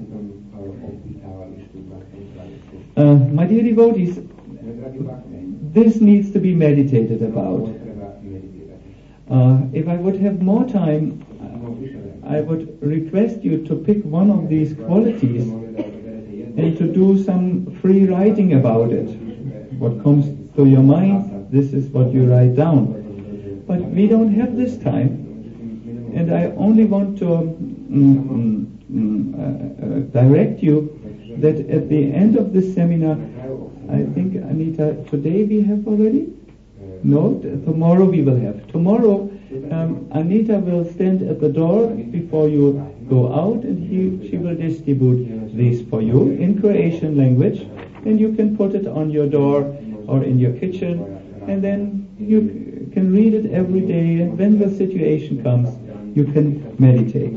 Uh, my dear devotees, this needs to be meditated about. Uh, if I would have more time, I would request you to pick one of these qualities and to do some free writing about it. What comes to your mind, this is what you write down. But we don't have this time, and I only want to mm, mm, uh, uh, direct you that at the end of this seminar, I think, Anita, today we have already? No, t- tomorrow we will have. Tomorrow, um, Anita will stand at the door before you go out, and he, she will distribute these for you in Croatian language, and you can put it on your door or in your kitchen, and then you c- can read it every day, and when the situation comes, you can meditate.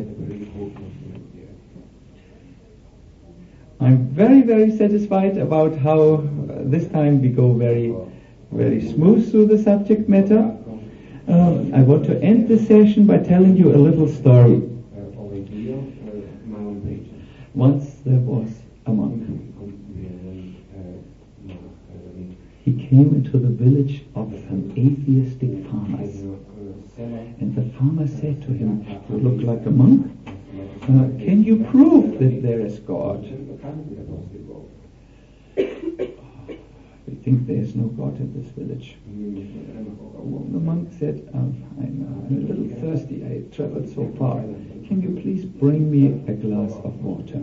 I'm very, very satisfied about how uh, this time we go very, very smooth through the subject matter. Uh, I want to end the session by telling you a little story. Once there was a monk. He came into the village of some atheistic farmers. And the farmer said to him, you look like a monk. Uh, can you prove that there is God? We think there is no God in this village. The monk said, um, I'm, uh, I'm a little thirsty. I traveled so far. Can you please bring me a glass of water?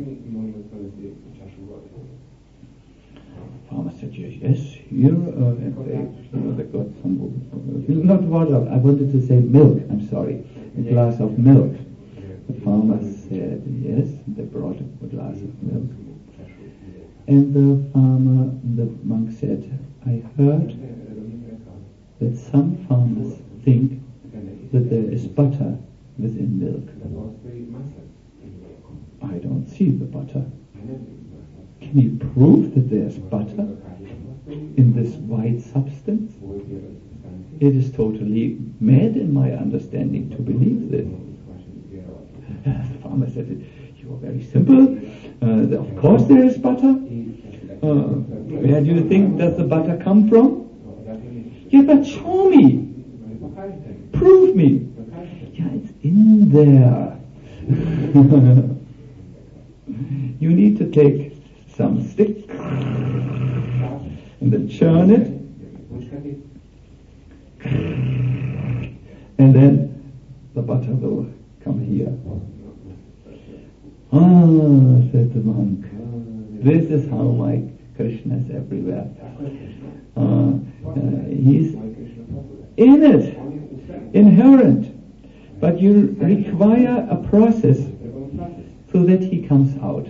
The farmer said, yes, here, uh, and they, you know, they got some, uh, not water, I wanted to say milk, I'm sorry, a glass of milk. The farmer said, yes, they brought a glass of milk. And the farmer, the monk said, I heard that some farmers think that there is butter within milk. I don't see the butter. Can you prove that there's butter in this white substance? It is totally mad in my understanding to believe this. The farmer said, you are very simple. Uh, of course there is butter. Uh, where do you think does the butter come from? Yeah, but show me. Prove me. Yeah, it's in there. You need to take some stick and then churn it. And then the butter will come here. Ah, said the monk, this is how my Krishna is everywhere. Uh, uh, he's in it, inherent, but you require a process so that he comes out.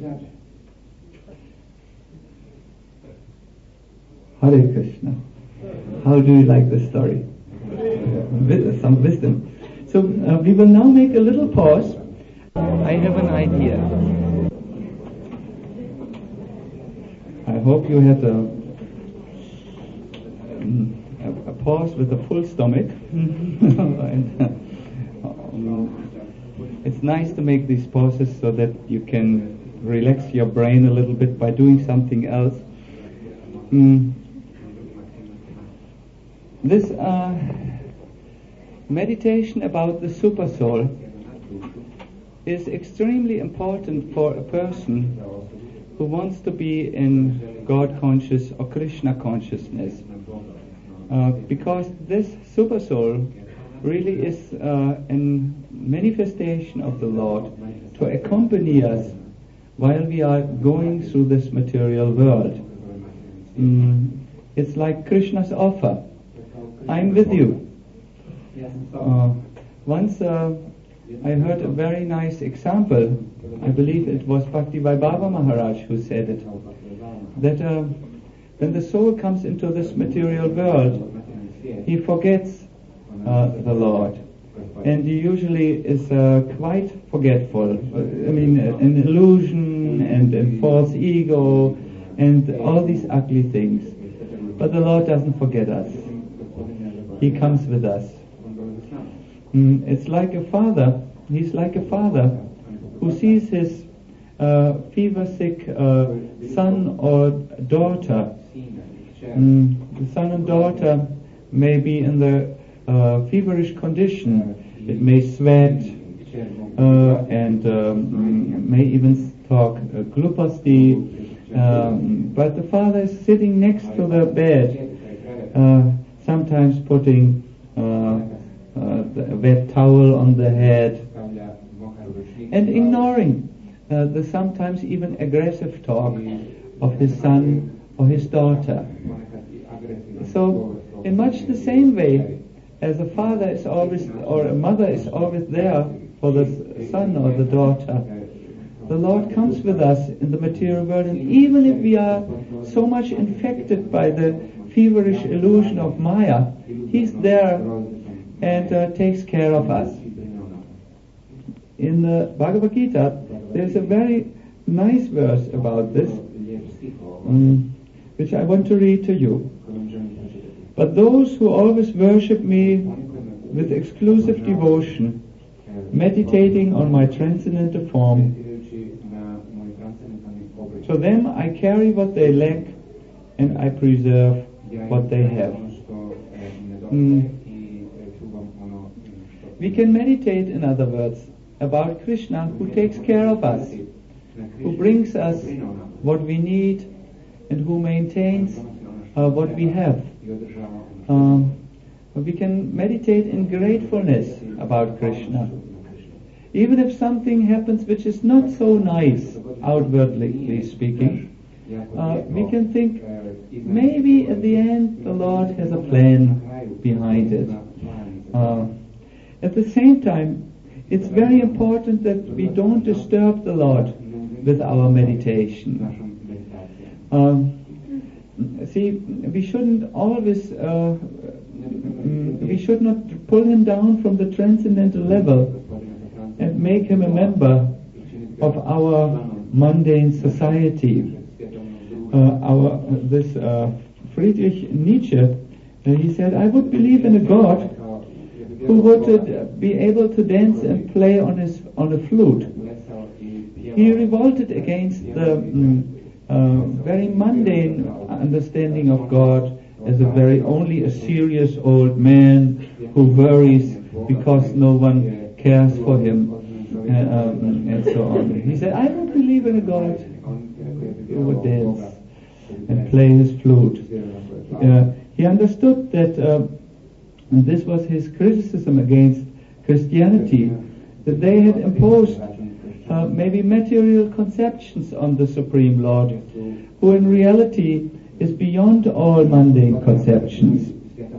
Hare Krishna. How do you like the story? With some wisdom. So uh, we will now make a little pause. I have an idea. I hope you had a pause with a full stomach. and, um, it's nice to make these pauses so that you can relax your brain a little bit by doing something else. Mm. This uh, meditation about the Supersoul is extremely important for a person who wants to be in God conscious or Krishna consciousness, uh, because this Supersoul really is uh, a manifestation of the Lord to accompany us while we are going through this material world. Mm, it's like Krishna's offer. I'm with you. Uh, once uh, I heard a very nice example. I believe it was Bhakti-Vaibhava Maharaj who said it. That uh, when the soul comes into this material world, he forgets uh, the Lord. And he usually is uh, quite forgetful. I mean, an illusion and a false ego and all these ugly things. But the Lord doesn't forget us. He comes with us. Mm, it's like a father. He's like a father who sees his uh, fever-sick uh, son or daughter. Mm, the son and daughter may be in the uh, feverish condition. It may sweat uh, and um, may even talk uh, glupasti. Um, but the father is sitting next to the bed, uh, sometimes putting uh, uh, a wet towel on the head and ignoring uh, the sometimes even aggressive talk of his son or his daughter. So, in much the same way as a father is always, or a mother is always there for the son or the daughter, the Lord comes with us in the material world, and even if we are so much infected by the feverish illusion of Maya, He's there and uh, takes care of us. In the Bhagavad Gita, there's a very nice verse about this, um, which I want to read to you. But those who always worship me with exclusive devotion, meditating on my transcendental form, to them I carry what they lack and I preserve what they have. Mm. We can meditate, in other words, about Krishna who takes care of us, who brings us what we need and who maintains uh, what we have. Um, we can meditate in gratefulness about Krishna. Even if something happens which is not so nice, outwardly speaking, uh, we can think, maybe at the end the Lord has a plan behind it. Uh, at the same time, it's very important that we don't disturb the Lord with our meditation. Um, see, we shouldn't always, uh, we should not pull him down from the transcendental level and make him a member of our mundane society. Uh, our this uh, Friedrich Nietzsche, uh, he said, I would believe in a God who would uh, be able to dance and play on his on a flute. He revolted against the um, uh, very mundane understanding of God as a very only a serious old man who worries because no one cares for him, uh, um, and so on. He said, I don't believe in a God who would dance and play his flute. Uh, he understood that uh, and this was his criticism against Christianity, that they had imposed uh, maybe material conceptions on the Supreme Lord, who in reality is beyond all mundane conceptions.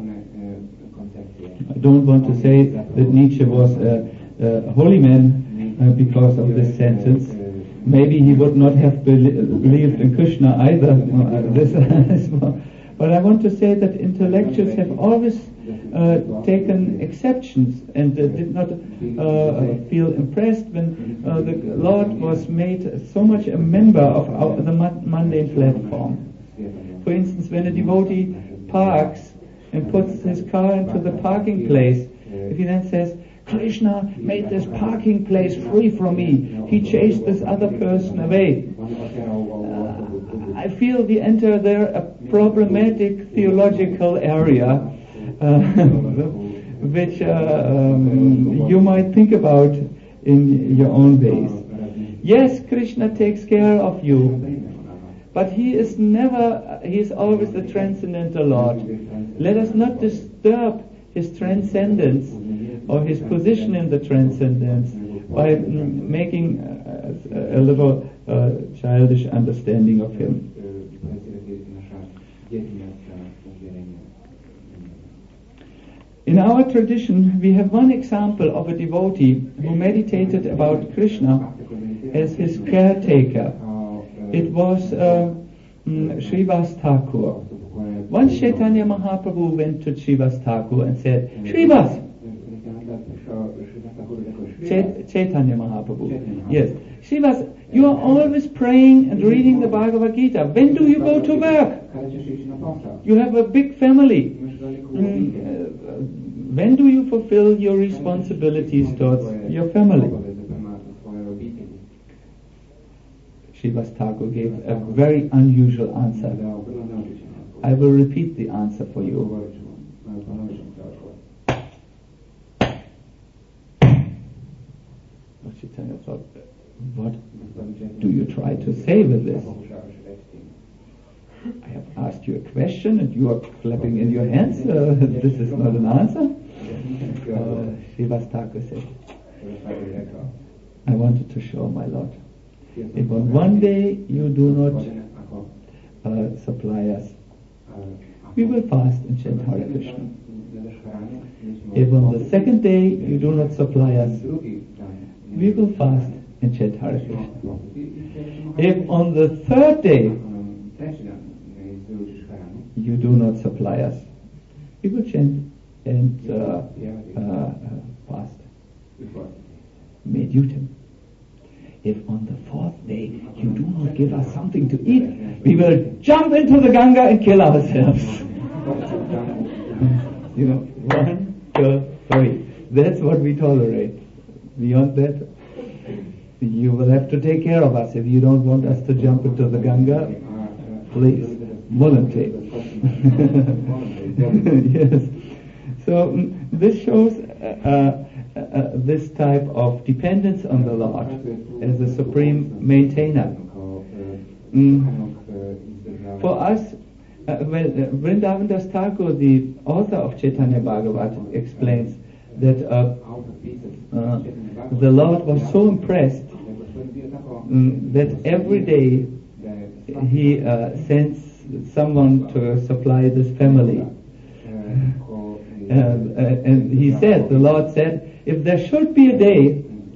I don't want to say that Nietzsche was a, a holy man uh, because of this sentence. Maybe he would not have believed in Krishna either. But I want to say that intellectuals have always uh, taken exceptions and uh, did not uh, feel impressed when uh, the Lord was made so much a member of our, the mundane platform. For instance, when a devotee parks and puts his car into the parking place, if he then says, Krishna made this parking place free from me, he chased this other person away, uh, I feel we enter there a problematic theological area uh, which uh, um, you might think about in your own ways. Yes, Krishna takes care of you, but he is never, he is always the transcendental Lord. Let us not disturb his transcendence or his position in the transcendence by mm, making uh, a little uh, childish understanding of him. In our tradition, we have one example of a devotee who meditated about Krishna as his caretaker. It was uh, mm, Srivas Thakur. Once Chaitanya Mahaprabhu went to Srivas Thakur and said, Srivas! Chait- Chaitanya Mahaprabhu. Yes. Srivas, you are always praying and reading the Bhagavad Gita. When do you go to work? You have a big family. Mm, uh, when do you fulfill your responsibilities towards your family? Srivas Thakur gave a very unusual answer. I will repeat the answer for you. Chaitanya thought, what do you try to say with this? I have asked you a question and you are clapping in your hands. Uh, this is not an answer. Uh, Srivas Thakur said, I wanted to show my Lord. If on one day you do not uh, supply us, we will fast and chant Hare Krishna. If on the second day you do not supply us, we will fast and chant Hare Krishna. If on the third day you do not supply us, we will chant and uh, uh, fast. Medyutam. If on the fourth day you do not give us something to eat, we will jump into the Ganga and kill ourselves. You know, one, two, three. That's what we tolerate. Beyond that, you will have to take care of us. If you don't want us to jump into the Ganga, please, volunteer. Yes. So mm, this shows uh, uh, uh, this type of dependence on the Lord as the supreme maintainer. Mm. For us, uh, well, uh, Vrindavan Das Thakur, the author of Chaitanya Bhagavat, explains that uh, uh, the Lord was so impressed um, that every day he uh, sends someone to supply this family. Uh, uh, and he said, the Lord said, if there should be a day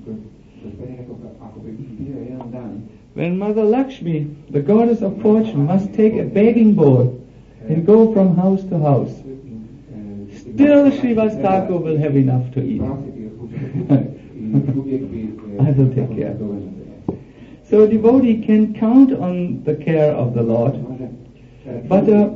when Mother Lakshmi, the goddess of fortune, must take a begging bowl and go from house to house, still Srivas Thakur will have enough to eat. I will take care. So a devotee can count on the care of the Lord. But uh,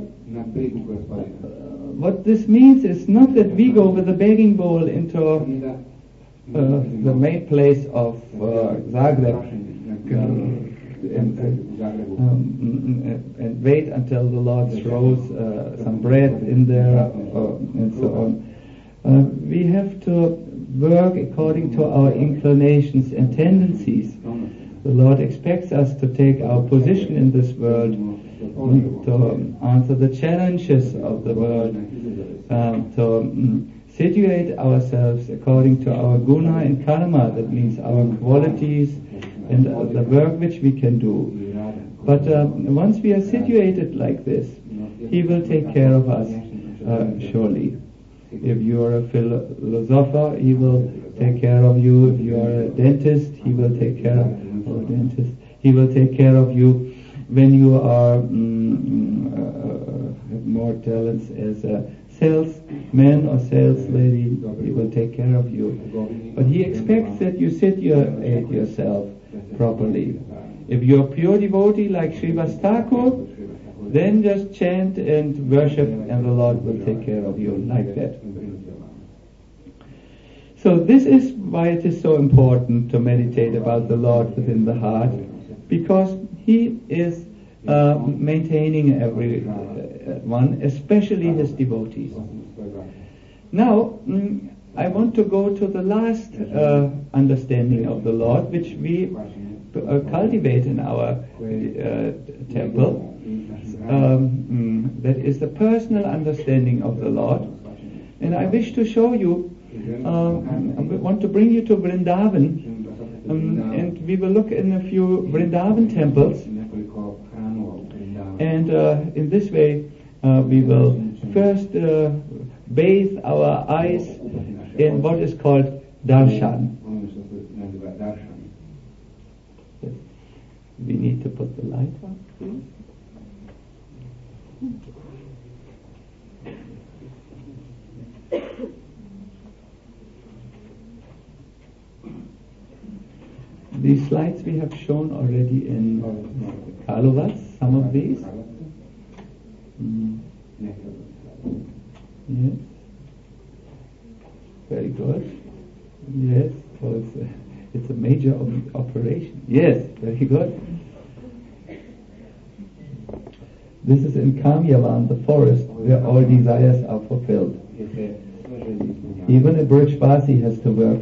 what this means is not that we go with a begging bowl into uh, the main place of uh, Zagreb uh, and, um, and wait until the Lord throws uh, some bread in there uh, and so on. Uh, we have to work according to our inclinations and tendencies. The Lord expects us to take our position in this world, to answer the challenges of the world, um, to um, situate ourselves according to our guna and karma, that means our qualities and uh, the work which we can do. But uh, once we are situated like this, He will take care of us uh, surely. If you are a philosopher, He will take care of you. If you are a dentist, He will take care of or dentist. He will take care of you. When you are um, uh, have more talents as a salesman or sales lady, He will take care of you. But He expects that you situate yourself properly. If you are pure devotee like Srivas Thakur, then just chant and worship, and the Lord will take care of you like that. So this is why it is so important to meditate about the Lord within the heart, because He is uh, maintaining everyone, especially His devotees. Now, mm, I want to go to the last uh, understanding of the Lord, which we uh, cultivate in our uh, temple. Um, mm, that is the personal understanding of the Lord. And I wish to show you, um, I want to bring you to Vrindavan, um, and we will look in a few Vrindavan temples. And uh, in this way, uh, we will first uh, bathe our eyes in what is called darshan. Yes. We need to put the light on, please. These slides we have shown already in Kalovats, some of these. Mm. Yes. Very good. Yes. So it's a, it's a major op- operation. Yes. Very good. This is in Kamyavan, the forest, where all desires are fulfilled. Even a Brajvasi has to work.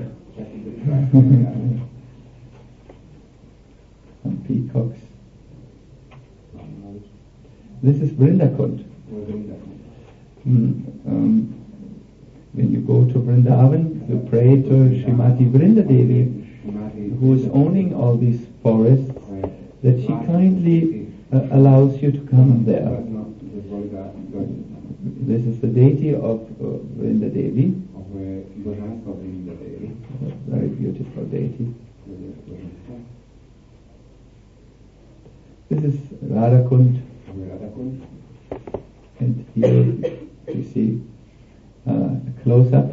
Some peacocks. This is Vrindakund. Mm, um, when you go to Vrindavan, you pray to Srimati Vrindadevi, who is owning all these forests, that she kindly uh, allows you to come there. This is the deity of uh, Vrindadevi. Very beautiful deity. This is Radhakund. And here you see uh, a close-up.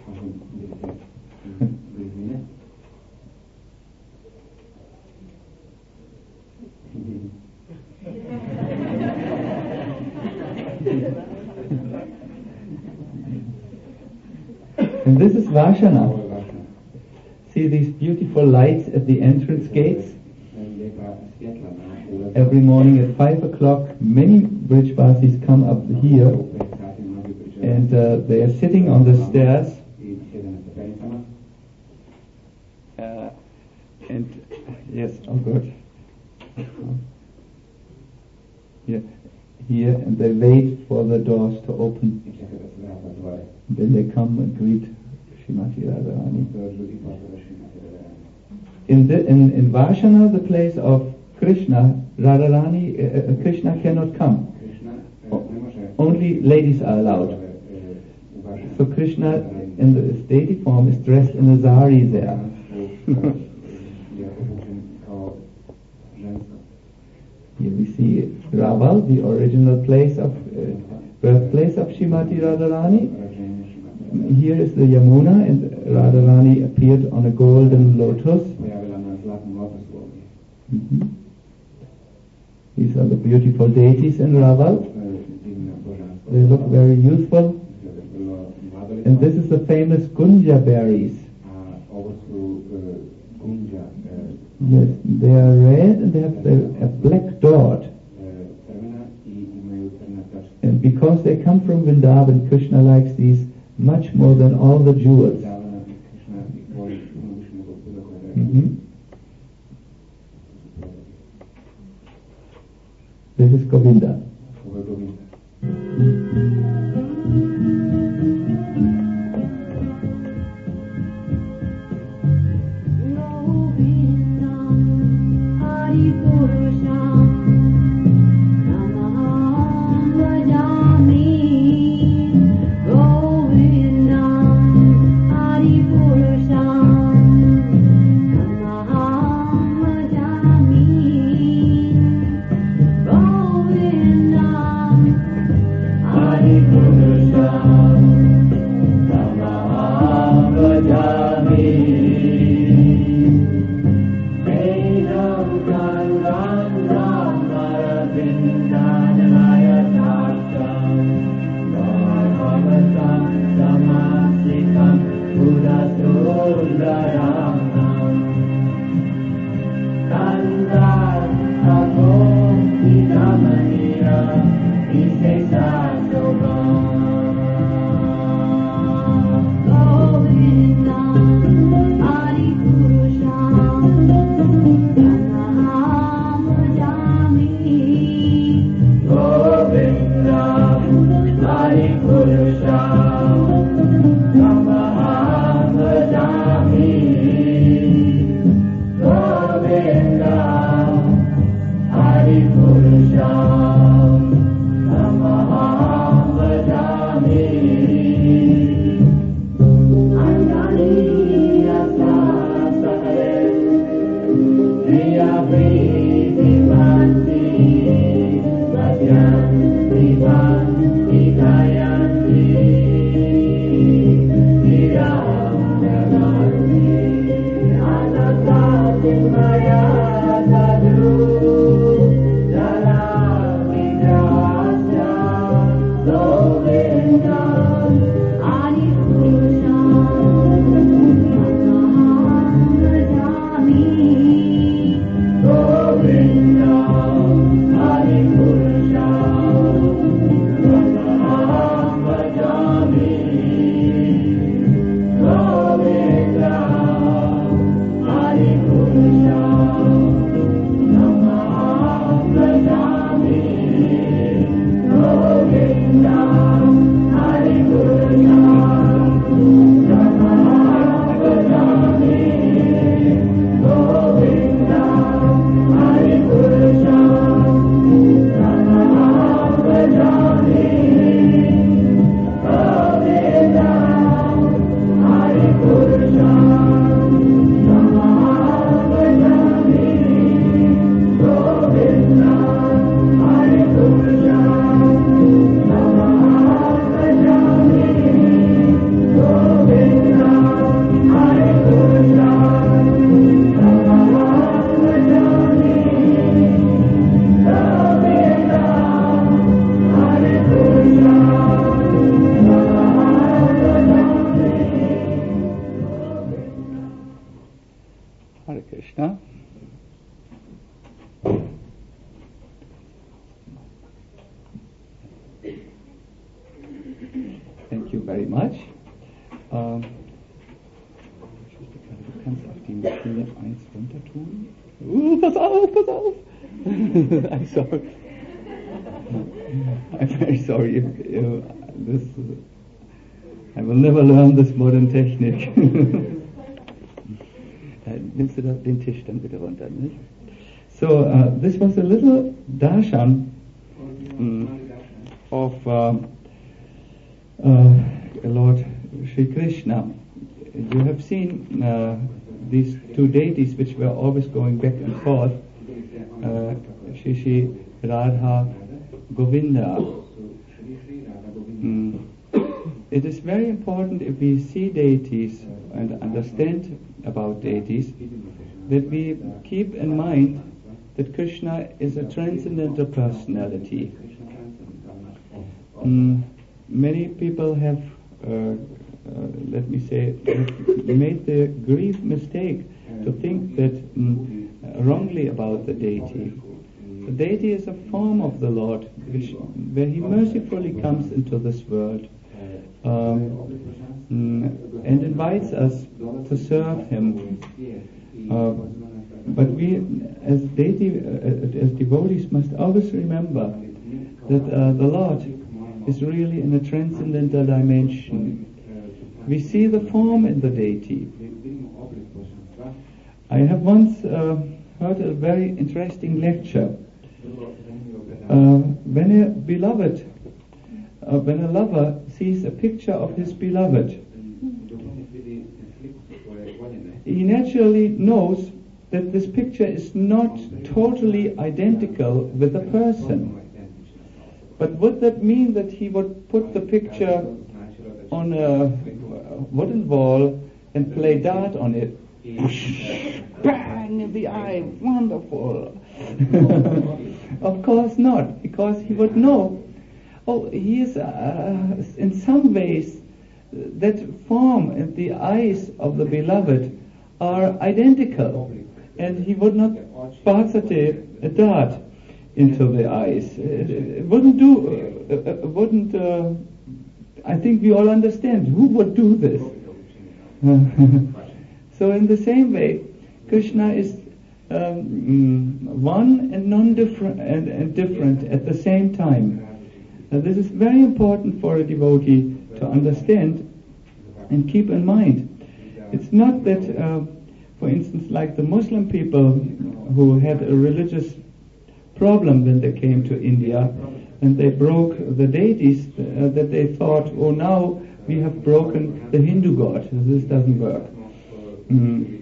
And this is Vashana. See these beautiful lights at the entrance gates? Every morning at five o'clock, many Brajvasis come up here, and uh, they are sitting on the stairs. Uh, and yes, oh good. Here, here, and they wait for the doors to open. Then they come and greet Srimati Radharani. In, the, in, in Vashana, the place of Krishna, Radharani, uh, uh, Krishna cannot come. O- only ladies are allowed. So Krishna, in the deity form, is dressed in a zari there. Here we see Raval, the original place of uh, birthplace of Srimati Radharani. Here is the Yamuna, and Radharani appeared on a golden lotus. Mm-hmm. These are the beautiful deities in Raval. They look very youthful. And this is the famous Gunja berries. Yes, they are red and they have a, a black dot. And because they come from Vrindavan, Krishna likes these much more than all the jewels. Mm-hmm. This is Govinda. Ram I'm sorry. I'm very sorry. If, if this, I will never learn this modern technique. Nimmst du den Tisch dann bitte runter, nicht? So, uh, this was a little darshan um, of uh, uh, Lord Sri Krishna. You have seen uh, these two deities which were always going back and forth, uh, Shri Shri Radha Govinda. Mm. It is very important if we see deities and understand about deities that we keep in mind that Krishna is a transcendental personality. Mm. Many people have, uh, uh, let me say, made the grave mistake to think that mm, wrongly about the deity. The deity is a form of the Lord, which, where He mercifully comes into this world um, mm, and invites us to serve Him. Uh, but we, as deity, uh, as devotees, must always remember that uh, the Lord is really in a transcendental dimension. We see the form in the deity. I have once uh, heard a very interesting lecture. Uh, when a beloved, uh, when a lover sees a picture of his beloved, he naturally knows that this picture is not totally identical with the person. But would that mean that he would put the picture on a wooden wall and play dart on it? Bang in the eye, wonderful. Of course not, because he would know, oh, he is uh, in some ways that form and the eyes of the beloved are identical, and he would not spartate a dart into the eyes. It, it wouldn't do, uh, uh, wouldn't, uh, I think we all understand, who would do this? So in the same way, Krishna is um, one and non-different and, and different at the same time. Uh, this is very important for a devotee to understand and keep in mind. It's not that, uh, for instance, like the Muslim people who had a religious problem when they came to India and they broke the deities, uh, that they thought, oh, now we have broken the Hindu god. This doesn't work. Mm.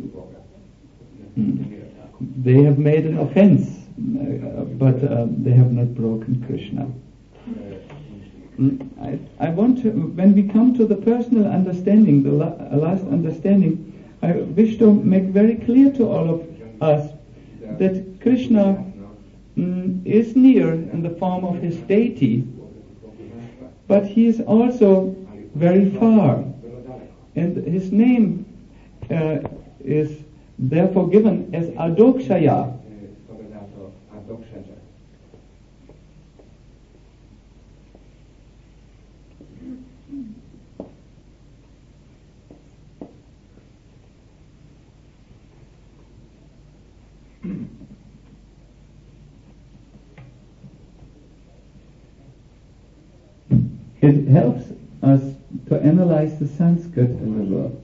Mm. They have made an offense, uh, but uh, they have not broken Krishna. Mm. I, I want to, when we come to the personal understanding, the la- last understanding, I wish to make very clear to all of us that Krishna mm, is near in the form of his deity, but he is also very far, and his name uh, is therefore given as Adokshaya. It helps us to analyze the Sanskrit a little.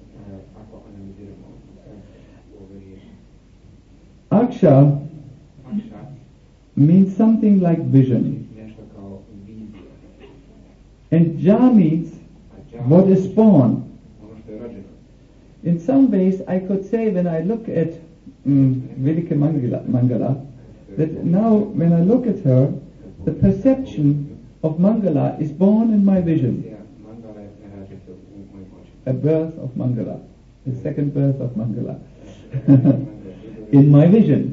Aksha means something like vision. And Ja means what is born. In some ways, I could say when I look at um, Velike Mangala, Mangala, that now when I look at her, the perception of Mangala is born in my vision. A birth of Mangala, the second birth of Mangala, in my vision.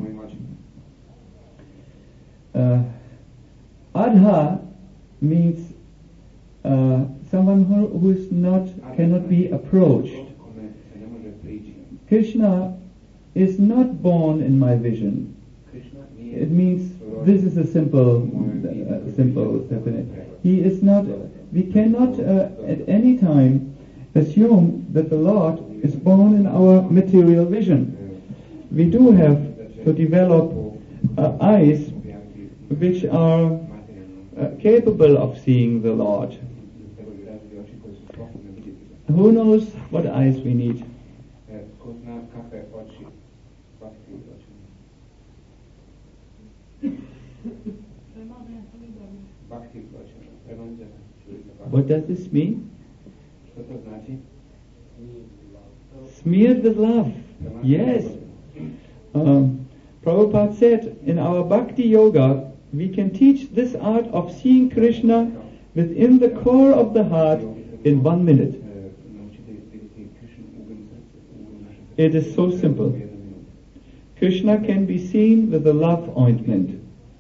Uh, Adha means uh, someone who, who is not, cannot be approached. Krishna is not born in my vision. It means this is a simple, uh, simple definition. He is not. We cannot uh, at any time assume that the Lord is born in our material vision. We do have to develop uh, eyes which are uh, capable of seeing the Lord. Who knows what eyes we need? What does this mean? Smeared with love. Yes. Um, Prabhupada said, in our Bhakti Yoga, we can teach this art of seeing Krishna within the core of the heart in one minute. It is so simple. Krishna can be seen with the love ointment.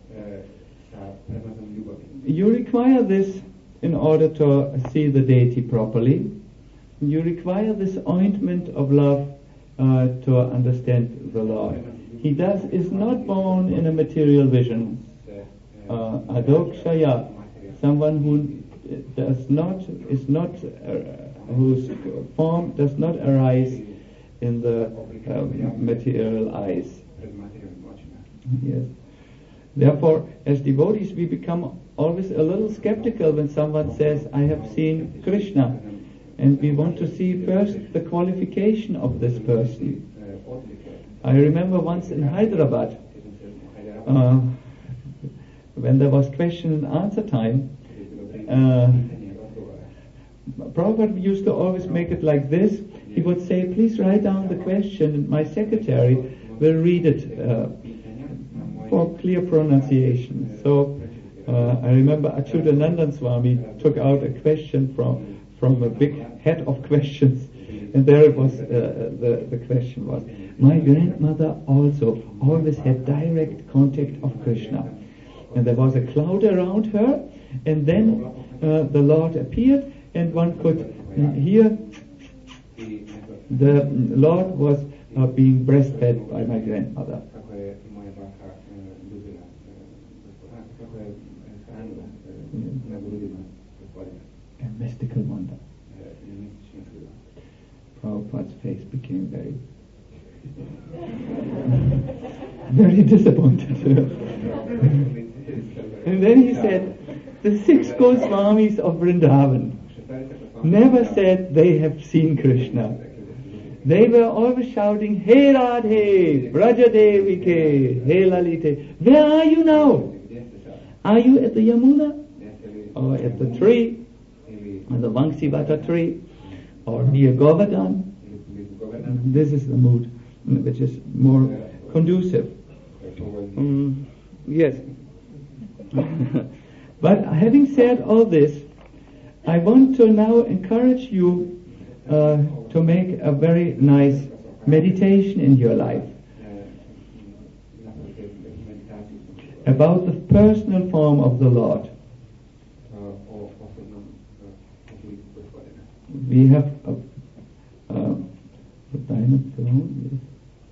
You require this in order to see the deity properly. You require this ointment of love uh, to understand the Lord. He does is not born in a material vision. Uh, Adokshaya, someone who does not is not uh, whose form does not arise in the uh, material eyes. Yes. Therefore, as devotees, we become always a little skeptical when someone says, I have seen Krishna, and we want to see first the qualification of this person. I remember once in Hyderabad, uh, when there was question and answer time, uh, Prabhupada used to always make it like this. He would say, please write down the question, and my secretary will read it uh, for clear pronunciation. So uh, I remember Achyutanandan Swami took out a question from from a big head of questions, and there it was. Uh, the the question was, my grandmother also always had direct contact of Krishna, and there was a cloud around her, and then uh, the Lord appeared, and one could hear the Lord was uh, being breastfed by my grandmother. A mystical wonder. Prabhupada's face became very, very disappointed. And then he said, the six Goswamis of Vrindavan never said they have seen Krishna. They were always shouting, Hey Radhe, Brajadevike, Hey Lalite. Where are you now? Are you at the Yamuna? Or at the tree? Or the Vangsivata tree? Or near Govardhan? This is the mood which is more conducive. Um, yes. But having said all this, I want to now encourage you uh, to make a very nice meditation in your life about the personal form of the Lord. We have a, a, a diamond throne. Yes.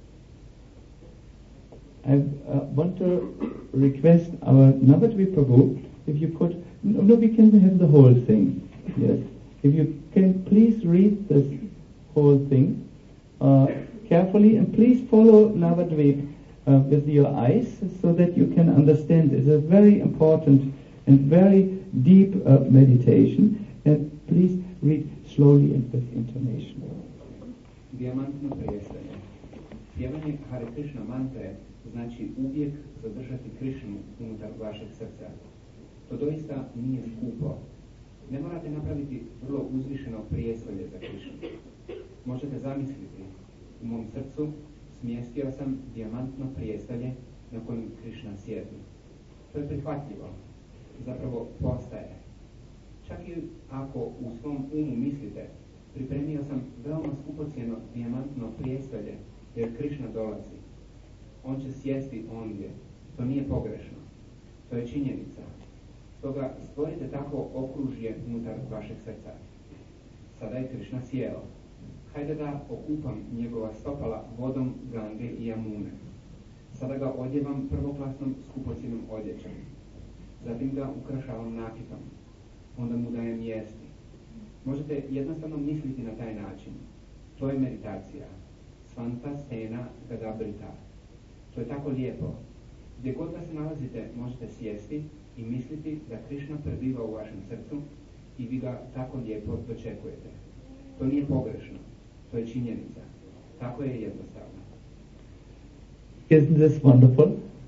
I uh, want to request our Navadvip Prabhu, if you could, no, no, we can have the whole thing. Yes. If you can please read this whole thing uh, carefully, and please follow Navadvip uh, with your eyes so that you can understand. It's a very important and very deep uh, meditation, and please read slowly and with intonation. Dijamantno prijestanje. Pjevanje Hare Krishna mantre znači uvijek zadržati Krishnu unutar vašeg srca. To doista nije skupo. Ne morate napraviti vrlo uzvišeno prijestolje za Krishnu. Možete zamisliti, u mom srcu smjestio sam dijamantno prijestolje na kojem Krishna sjedi. To je prihvatljivo. Zapravo postaje. Čak i ako u svom umu mislite, pripremio sam veoma skupocjeno dijamantno prijestolje, jer Krishna dolazi. On će sjesti ondje. To nije pogrešno. To je činjenica. Stoga stvorite tako okružje unutar vašeg srca. Sada je Krishna sjeo. Hajde da okupam njegova stopala vodom Gange i Jamune. Sada ga odjevam prvoklasnom skupocjenom odjećom. Zatim ga ukrašavam nakitom. Onda mu dajem jesti. Možete jednostavno misliti na taj način. To je meditacija. Svanta Sena Gadabrita. To je tako lijepo. Gdje god da se nalazite, možete sjesti i misliti da Krishna prebiva u vašem srcu i vi ga tako lijepo dočekujete. To nije pogrešno. To je činjenica. Tako je jednostavno. Isn't this wonderful?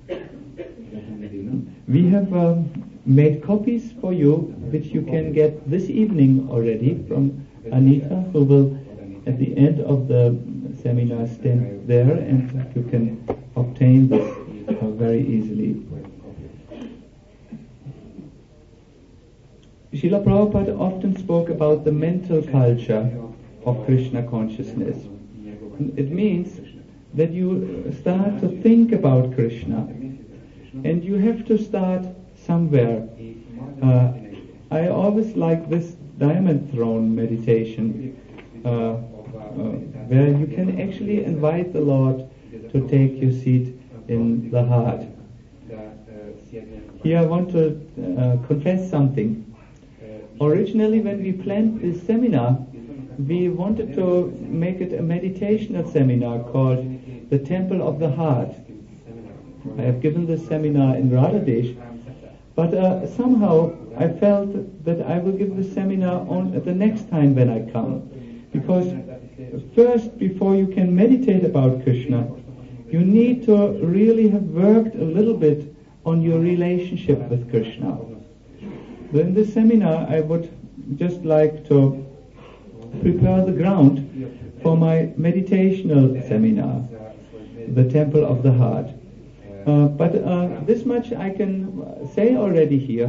We have um, made copies for you, which you can get this evening already from Anita, who will at the end of the seminar stand there, and you can obtain this uh, very easily. Srila Prabhupada often spoke about the mental culture of Krishna consciousness. It means that you start to think about Krishna, and you have to start somewhere. Uh, I always like this diamond throne meditation, uh, uh, where you can actually invite the Lord to take your seat in the heart. Here I want to uh, confess something. Originally, when we planned this seminar, we wanted to make it a meditational seminar called the Temple of the Heart. I have given this seminar in Radhadesh, but uh, somehow I felt that I will give the seminar on the next time when I come. Because first, before you can meditate about Krishna, you need to really have worked a little bit on your relationship with Krishna. So in this seminar, I would just like to prepare the ground for my meditational seminar, the Temple of the Heart. Uh, but uh, this much I can say already here.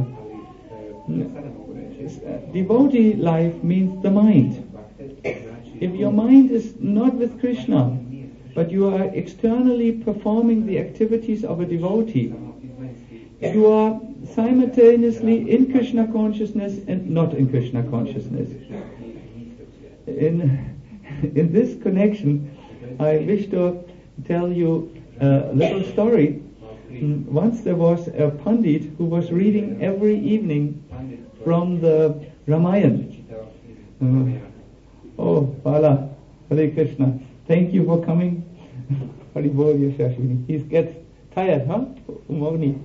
Devotee life means the mind. If your mind is not with Krishna, but you are externally performing the activities of a devotee, you are simultaneously in Krishna consciousness and not in Krishna consciousness. In, in this connection, I wish to tell you a little story. Once there was a Pandit who was reading every evening from the Ramayana. Uh, oh, Bala, Hare Krishna, thank you for coming. Hari Bol Yashashvini. He gets tired, huh? Umogni.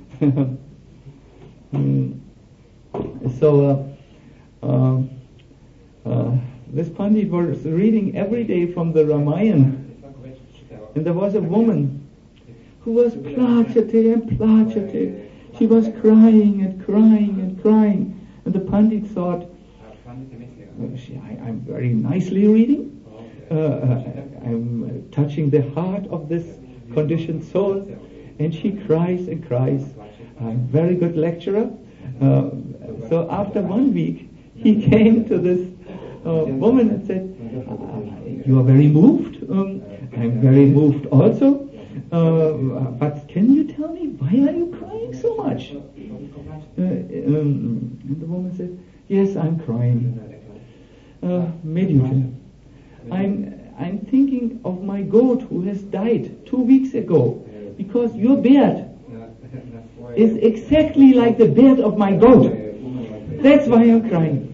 mm. So, uh, uh, uh, this Pandit was reading every day from the Ramayana, and there was a woman who was plachate and plachate. She was crying and crying and crying, and the Pandit thought, oh, she, I, I'm very nicely reading. Uh, I'm touching the heart of this conditioned soul, and she cries and cries. I'm a very good lecturer. Uh, so after one week, he came to this uh, woman and said, uh, you are very moved. Um, I'm very moved also. Uh, but can you tell me, why are you crying so much? Uh, um, and the woman said, yes, I'm crying. Uh, Medjugorje. I'm I'm thinking of my goat who has died two weeks ago, because your beard is exactly like the beard of my goat. That's why I'm crying.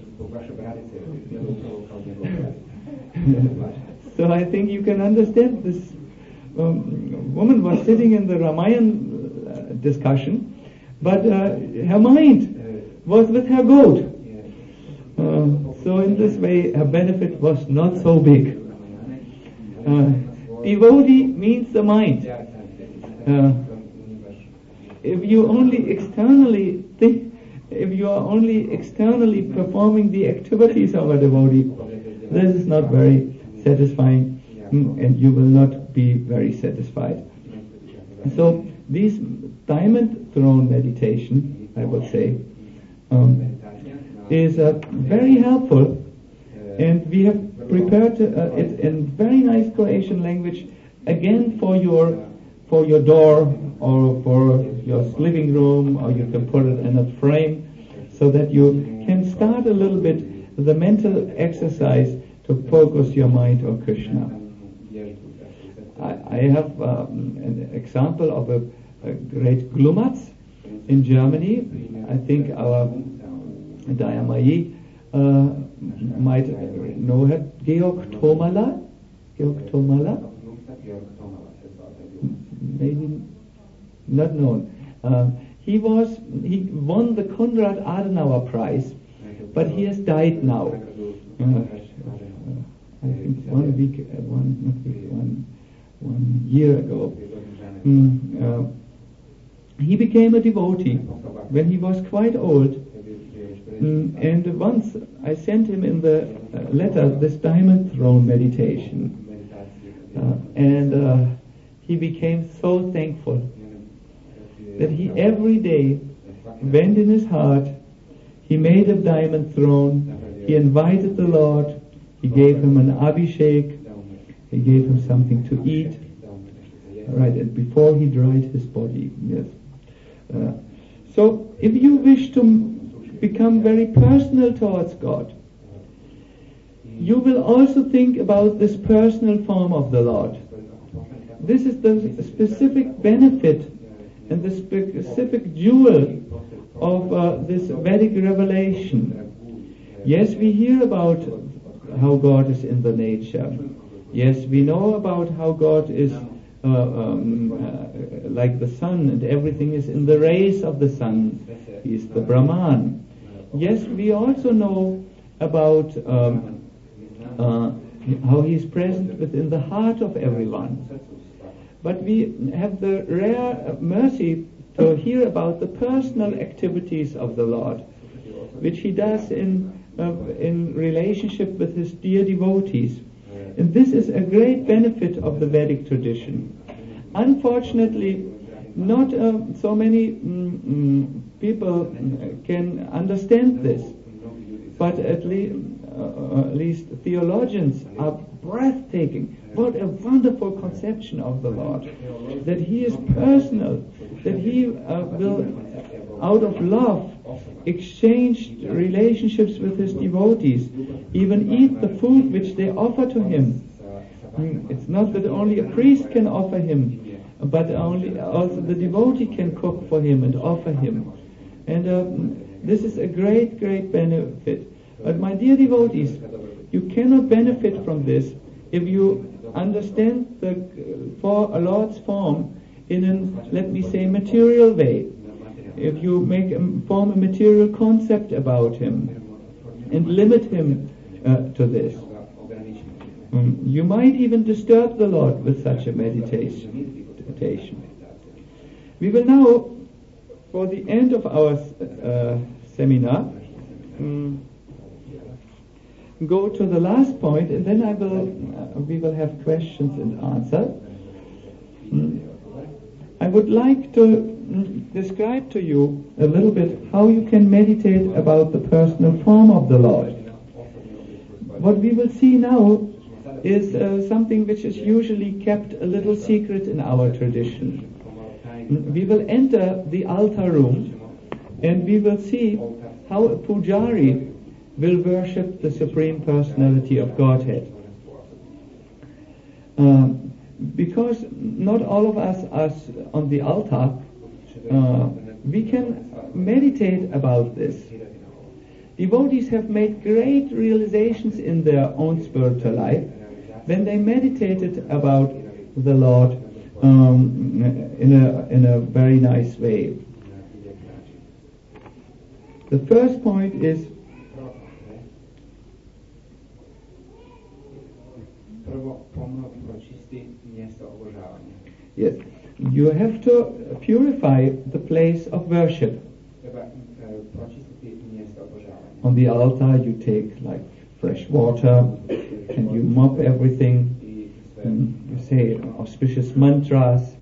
So I think you can understand this. Um, woman was sitting in the Ramayana uh, discussion, but uh, her mind was with her goat. Uh, so in this way, her benefit was not so big. Uh, devotee means the mind. Uh, if you only externally think, if you are only externally performing the activities of a devotee, this is not very satisfying, and you will not be very satisfied. So this diamond throne meditation, I would say, um, is uh, very helpful, and we have prepared uh, it in very nice Croatian language, again for your for your door or for your living room, or you can put it in a frame, so that you can start a little bit the mental exercise to focus your mind on Krishna. I, I have um, an example of a, a great Glumatz in Germany. I think our Dayamayi uh, might know her, Georg Tomala. Georg Tomala? Maybe not known. Uh, he was he won the Konrad Adenauer Prize, but he has died now. Uh, I think one week, uh, one not week, one one year ago. Mm, uh, he became a devotee when he was quite old, mm, and once I sent him in the uh, letter this diamond throne meditation, uh, and uh, he became so thankful that he every day went in his heart, he made a diamond throne, he invited the Lord, he gave him an abhishek, he gave him something to eat, right, and before he dried his body, yes. Uh, so, if you wish to become very personal towards God, you will also think about this personal form of the Lord. This is the specific benefit and the specific jewel of uh, this Vedic revelation. Yes, we hear about how God is in the nature. Yes, we know about how God is uh, um, uh, like the sun, and everything is in the rays of the sun. He is the Brahman. Yes, we also know about um, uh, how He is present within the heart of everyone. But we have the rare mercy to hear about the personal activities of the Lord, which He does in uh, in relationship with His dear devotees. And this is a great benefit of the Vedic tradition. Unfortunately, not uh, so many mm, mm, people can understand this, but at least, uh, at least theologians are breathtaking. What a wonderful conception of the Lord, that He is personal, that He uh, will out of love, exchange relationships with his devotees, even eat the food which they offer to him. It's not that only a priest can offer him, but only also the devotee can cook for him and offer him. And uh, this is a great, great benefit. But my dear devotees, you cannot benefit from this if you understand the for a Lord's form in an, let me say, material way. If you make um, form a material concept about him and limit him uh, to this, um, you might even disturb the Lord with such a meditation. meditation. We will now, for the end of our uh, seminar, um, go to the last point, and then I will uh, we will have questions and answers. Um, I would like to mm, describe to you a little bit how you can meditate about the personal form of the Lord. What we will see now is uh, something which is usually kept a little secret in our tradition. Mm, We will enter the altar room and we will see how a pujari will worship the Supreme Personality of Godhead. Um, because not all of us are on the altar, uh, we can meditate about this. Devotees have made great realizations in their own spiritual life when they meditated about the Lord um, in a in a very nice way. The first point is yes, you have to purify the place of worship. On the altar you take like fresh water and you mop everything, and you say auspicious mantras,